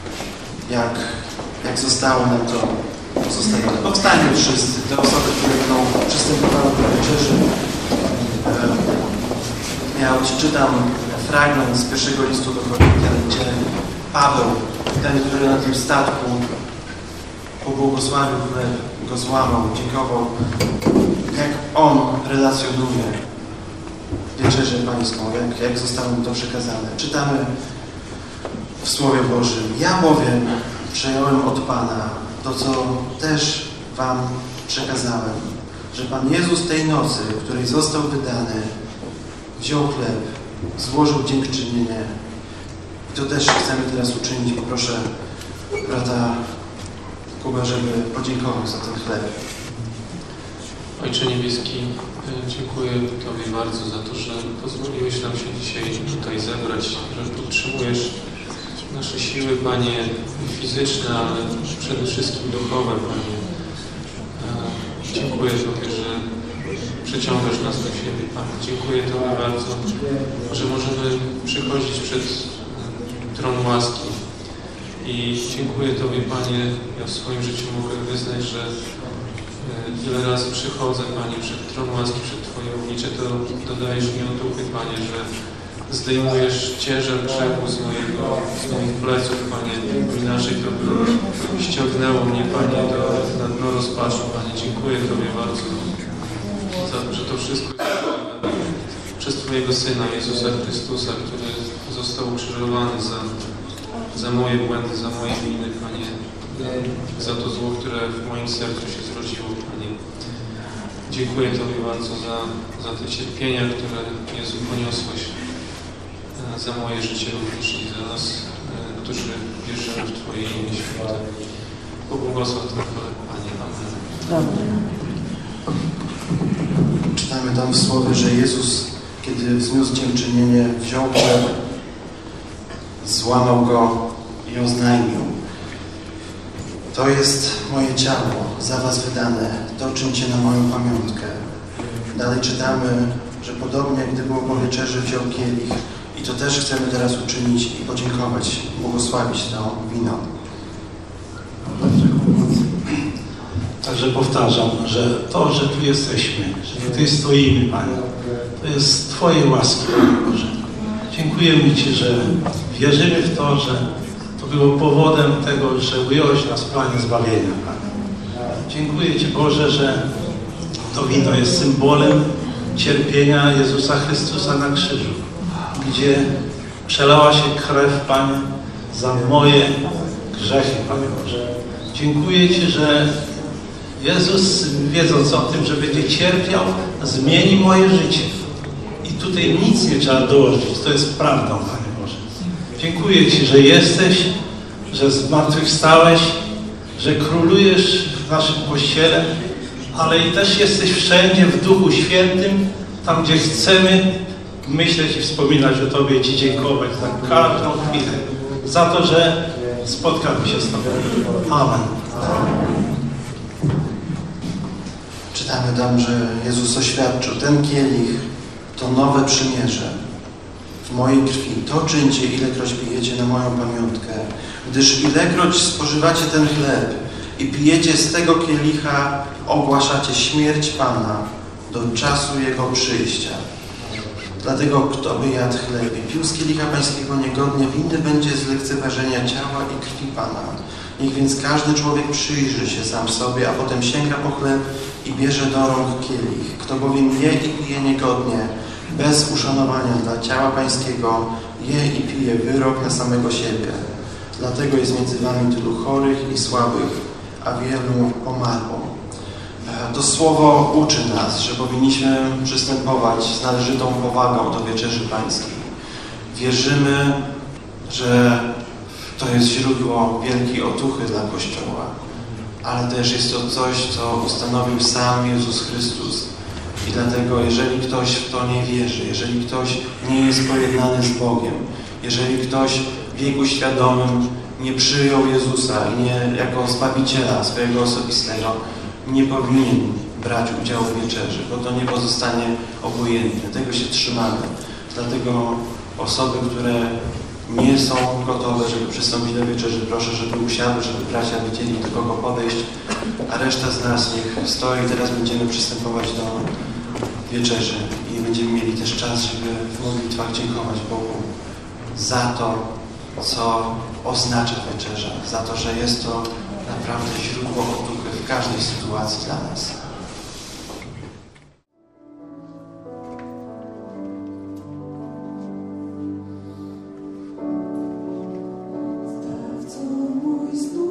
jak zostało nam to pozostawione. Powstańmy wszyscy, te osoby, które będą przystępowały do wieczerzy. Ja odczytam fragment z pierwszego listu do Koryntian, gdzie Paweł, ten, który na tym statku pobłogosławił chleb, go złamał, dziękował, jak on relacjonuje wieczerzę pańską, jak zostało mu to przekazane. Czytamy w Słowie Bożym. Ja bowiem przejąłem od Pana, to co też Wam przekazałem, że Pan Jezus tej nocy, w której został wydany, wziął chleb, złożył dziękczynienie. I to też chcemy teraz uczynić. Poproszę brata Kubę, żeby podziękował za ten chleb. Ojcze Niebieski, dziękuję Tobie bardzo za to, że pozwoliłeś nam się dzisiaj tutaj zebrać, że podtrzymujesz nasze siły, Panie, fizyczne, ale przede wszystkim duchowe, Panie. Dziękuję Tobie, że przyciągasz nas do siebie, Panie. Dziękuję Tobie bardzo, że możemy przychodzić przed tron łaski. I dziękuję Tobie, Panie, ja w swoim życiu mogę wyznać, że wiele razy przychodzę, Panie, przed tron łaski, przed Twoje oblicze, to dodajesz mi otuchy, Panie, że zdejmujesz ciężar grzechu z moich pleców, Panie. Inaczej to by ściągnęło mnie, Panie, na dno rozpaczu, Panie. Dziękuję Tobie bardzo za to, że to wszystko jest przez Twojego Syna, Jezusa Chrystusa, który został ukrzyżowany za moje błędy, za moje winy, Panie. Za to zło, które w moim sercu się zrodziło, Panie. Dziękuję Tobie bardzo za te cierpienia, które, Jezu, poniosłeś za moje życie również i za nas, którzy wierzymy w Twoje imię święte. Pobłogosław ten chleb, Panie. Amen. Czytamy tam w Słowie, że Jezus, kiedy wzniósł dziękczynienie, wziął chleb, złamał go i oznajmił: to jest moje ciało, za was wydane, to czyńcie na moją pamiątkę. Dalej czytamy, że podobnie gdy było po wieczerzy, wziął kielich i to też chcemy teraz uczynić i podziękować, błogosławić to wino. Także powtarzam, że to, że tu jesteśmy, że tutaj stoimy, Panie, to jest Twojej łaski, Panie Boże. Dziękujemy Ci, że wierzymy w to, że to było powodem tego, że ująłeś nas w planie zbawienia, Panie. Dziękuję Ci, Boże, że to wino jest symbolem cierpienia Jezusa Chrystusa na krzyżu, gdzie przelała się krew, Panie, za moje grzechy, Panie Boże. Dziękuję Ci, że Jezus, wiedząc o tym, że będzie cierpiał, zmieni moje życie. I tutaj nic nie trzeba dołożyć. To jest prawdą, Panie Boże. Dziękuję Ci, że jesteś, że zmartwychwstałeś, że królujesz w naszym Kościele, ale i też jesteś wszędzie w Duchu Świętym, tam gdzie chcemy myśleć i wspominać o Tobie i Ci dziękować za każdą chwilę, za to, że spotkamy się z Tobą. Amen. Czytamy tam, że Jezus oświadczył: ten kielich to nowe przymierze w mojej krwi. To czyńcie, ilekroć pijecie na moją pamiątkę. Gdyż ilekroć spożywacie ten chleb i pijecie z tego kielicha, ogłaszacie śmierć Pana do czasu Jego przyjścia. Dlatego kto by jadł chleb i pił z kielicha Pańskiego niegodnie, winny będzie z lekceważenia ciała i krwi Pana. Niech więc każdy człowiek przyjrzy się sam sobie, a potem sięga po chleb i bierze do rąk kielich. Kto bowiem je i pije niegodnie, bez uszanowania dla ciała Pańskiego, je i pije wyrok na samego siebie. Dlatego jest między wami tylu chorych i słabych, a wielu pomarło. To słowo uczy nas, że powinniśmy przystępować z należytą powagą do wieczerzy Pańskiej. Wierzymy, że to jest źródło wielkiej otuchy dla Kościoła, ale też jest to coś, co ustanowił sam Jezus Chrystus. I dlatego, jeżeli ktoś w to nie wierzy, jeżeli ktoś nie jest pojednany z Bogiem, jeżeli ktoś w wieku świadomym nie przyjął Jezusa i nie jako Zbawiciela swojego osobistego, nie powinien brać udziału w wieczerzy, bo to nie pozostanie obojętne. Tego się trzymamy. Dlatego osoby, które nie są gotowe, żeby przystąpić do wieczerzy, proszę, żeby usiadły, żeby bracia wiedzieli, do kogo podejść, a reszta z nas niech stoi. Teraz będziemy przystępować do wieczerzy i będziemy mieli też czas, żeby w modlitwach dziękować Bogu za to, co oznacza wieczerza, za to, że jest to naprawdę źródło otuchy w każdej sytuacji dla nas. Co mój znów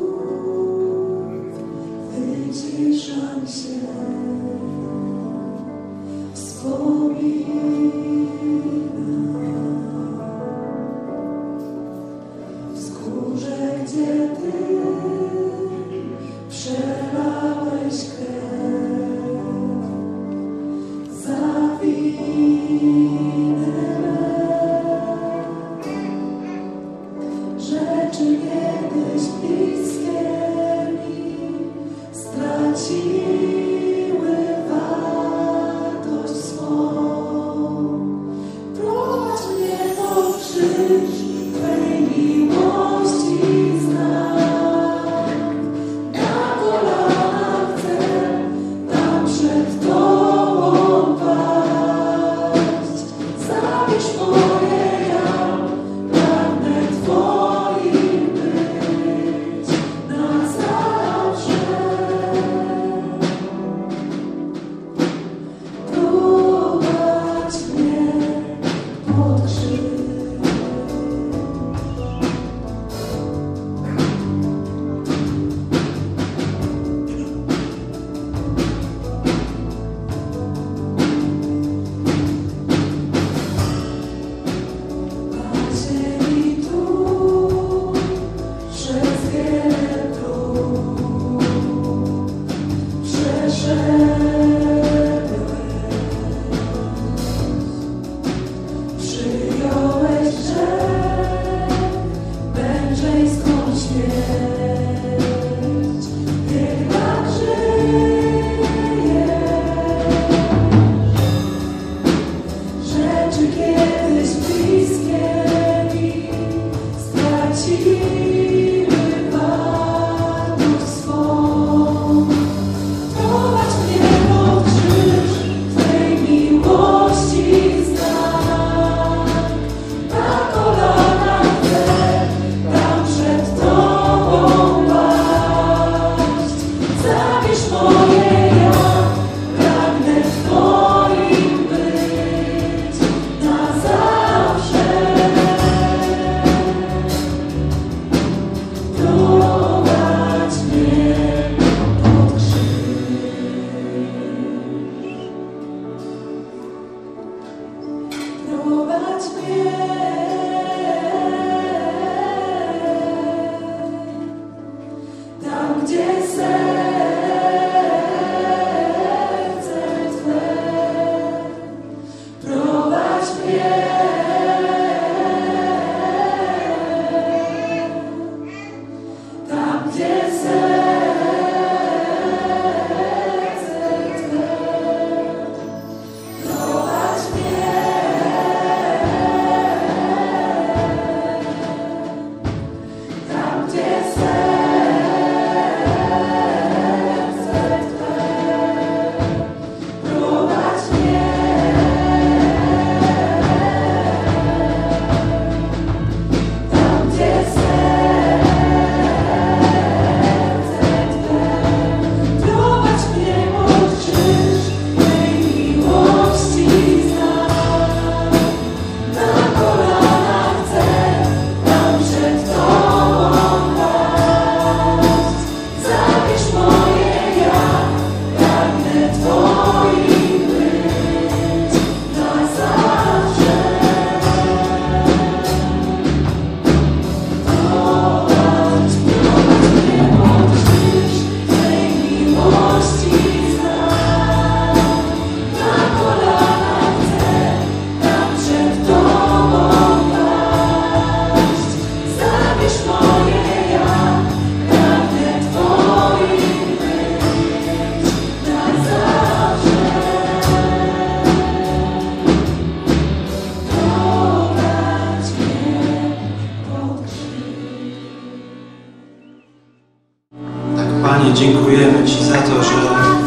Panie, dziękujemy Ci za to, że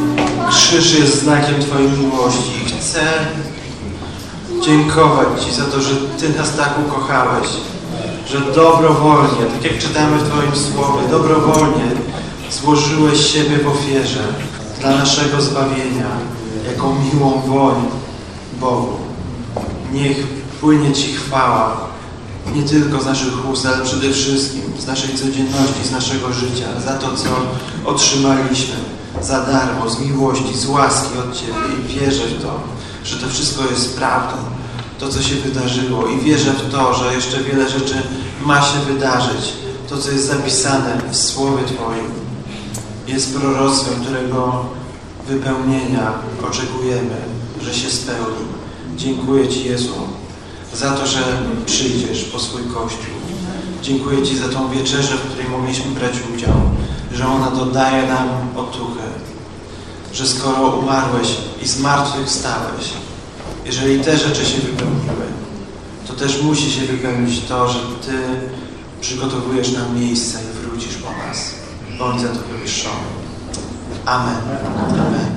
krzyż jest znakiem Twojej miłości. Chcę dziękować Ci za to, że Ty nas tak ukochałeś, że dobrowolnie, tak jak czytamy w Twoim Słowie, dobrowolnie złożyłeś siebie w ofierze dla naszego zbawienia, jako miłą woń Bogu. Niech płynie Ci chwała, nie tylko z naszych ust, ale przede wszystkim z naszej codzienności, z naszego życia, za to, co otrzymaliśmy, za darmo, z miłości, z łaski od Ciebie i wierzę w to, że to wszystko jest prawdą, to co się wydarzyło i wierzę w to, że jeszcze wiele rzeczy ma się wydarzyć. To co jest zapisane w Słowie Twoim jest proroctwem, którego wypełnienia oczekujemy, że się spełni. Dziękuję Ci, Jezu, za to, że przyjdziesz po swój Kościół. Dziękuję Ci za tą wieczerzę, w której mogliśmy brać udział, że ona dodaje nam otuchę, że skoro umarłeś i zmartwychwstałeś, jeżeli te rzeczy się wypełniły, to też musi się wypełnić to, że Ty przygotowujesz nam miejsce i wrócisz po nas. Bądź za to wywyższony. Amen. Amen.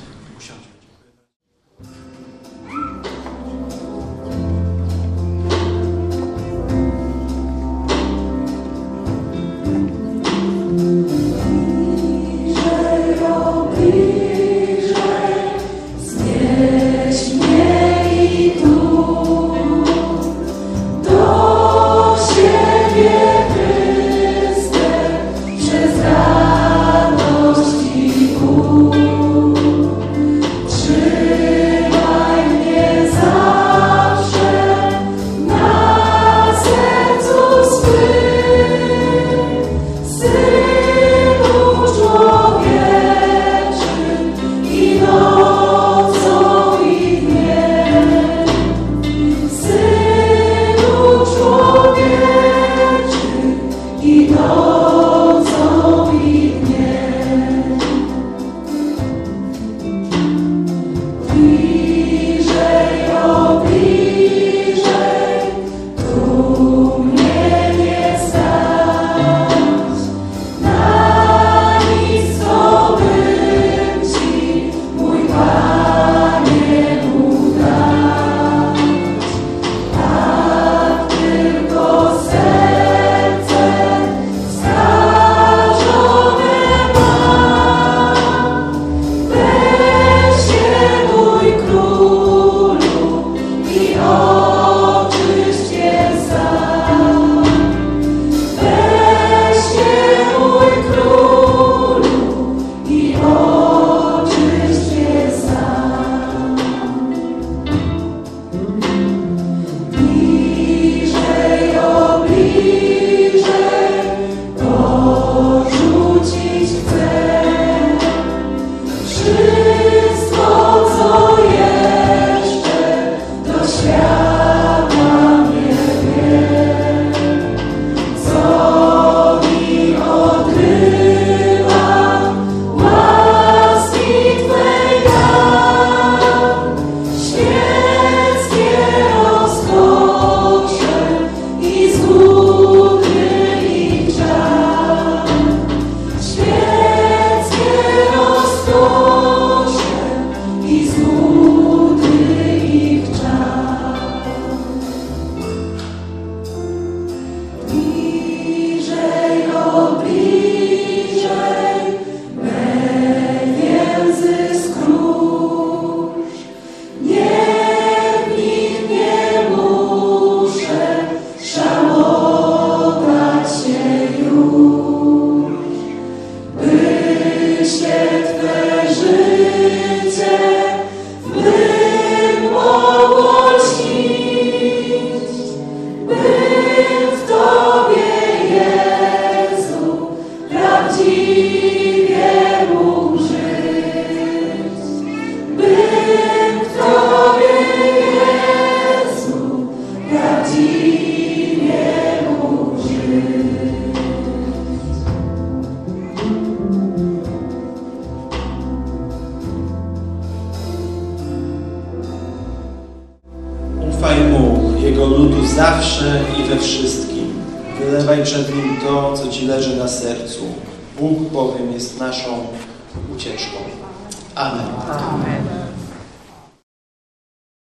Ufaj Mu, Jego ludu zawsze i we wszystkim. Wylewaj przed Nim to, co Ci leży na sercu. Bóg bowiem jest naszą ucieczką. Amen. Amen.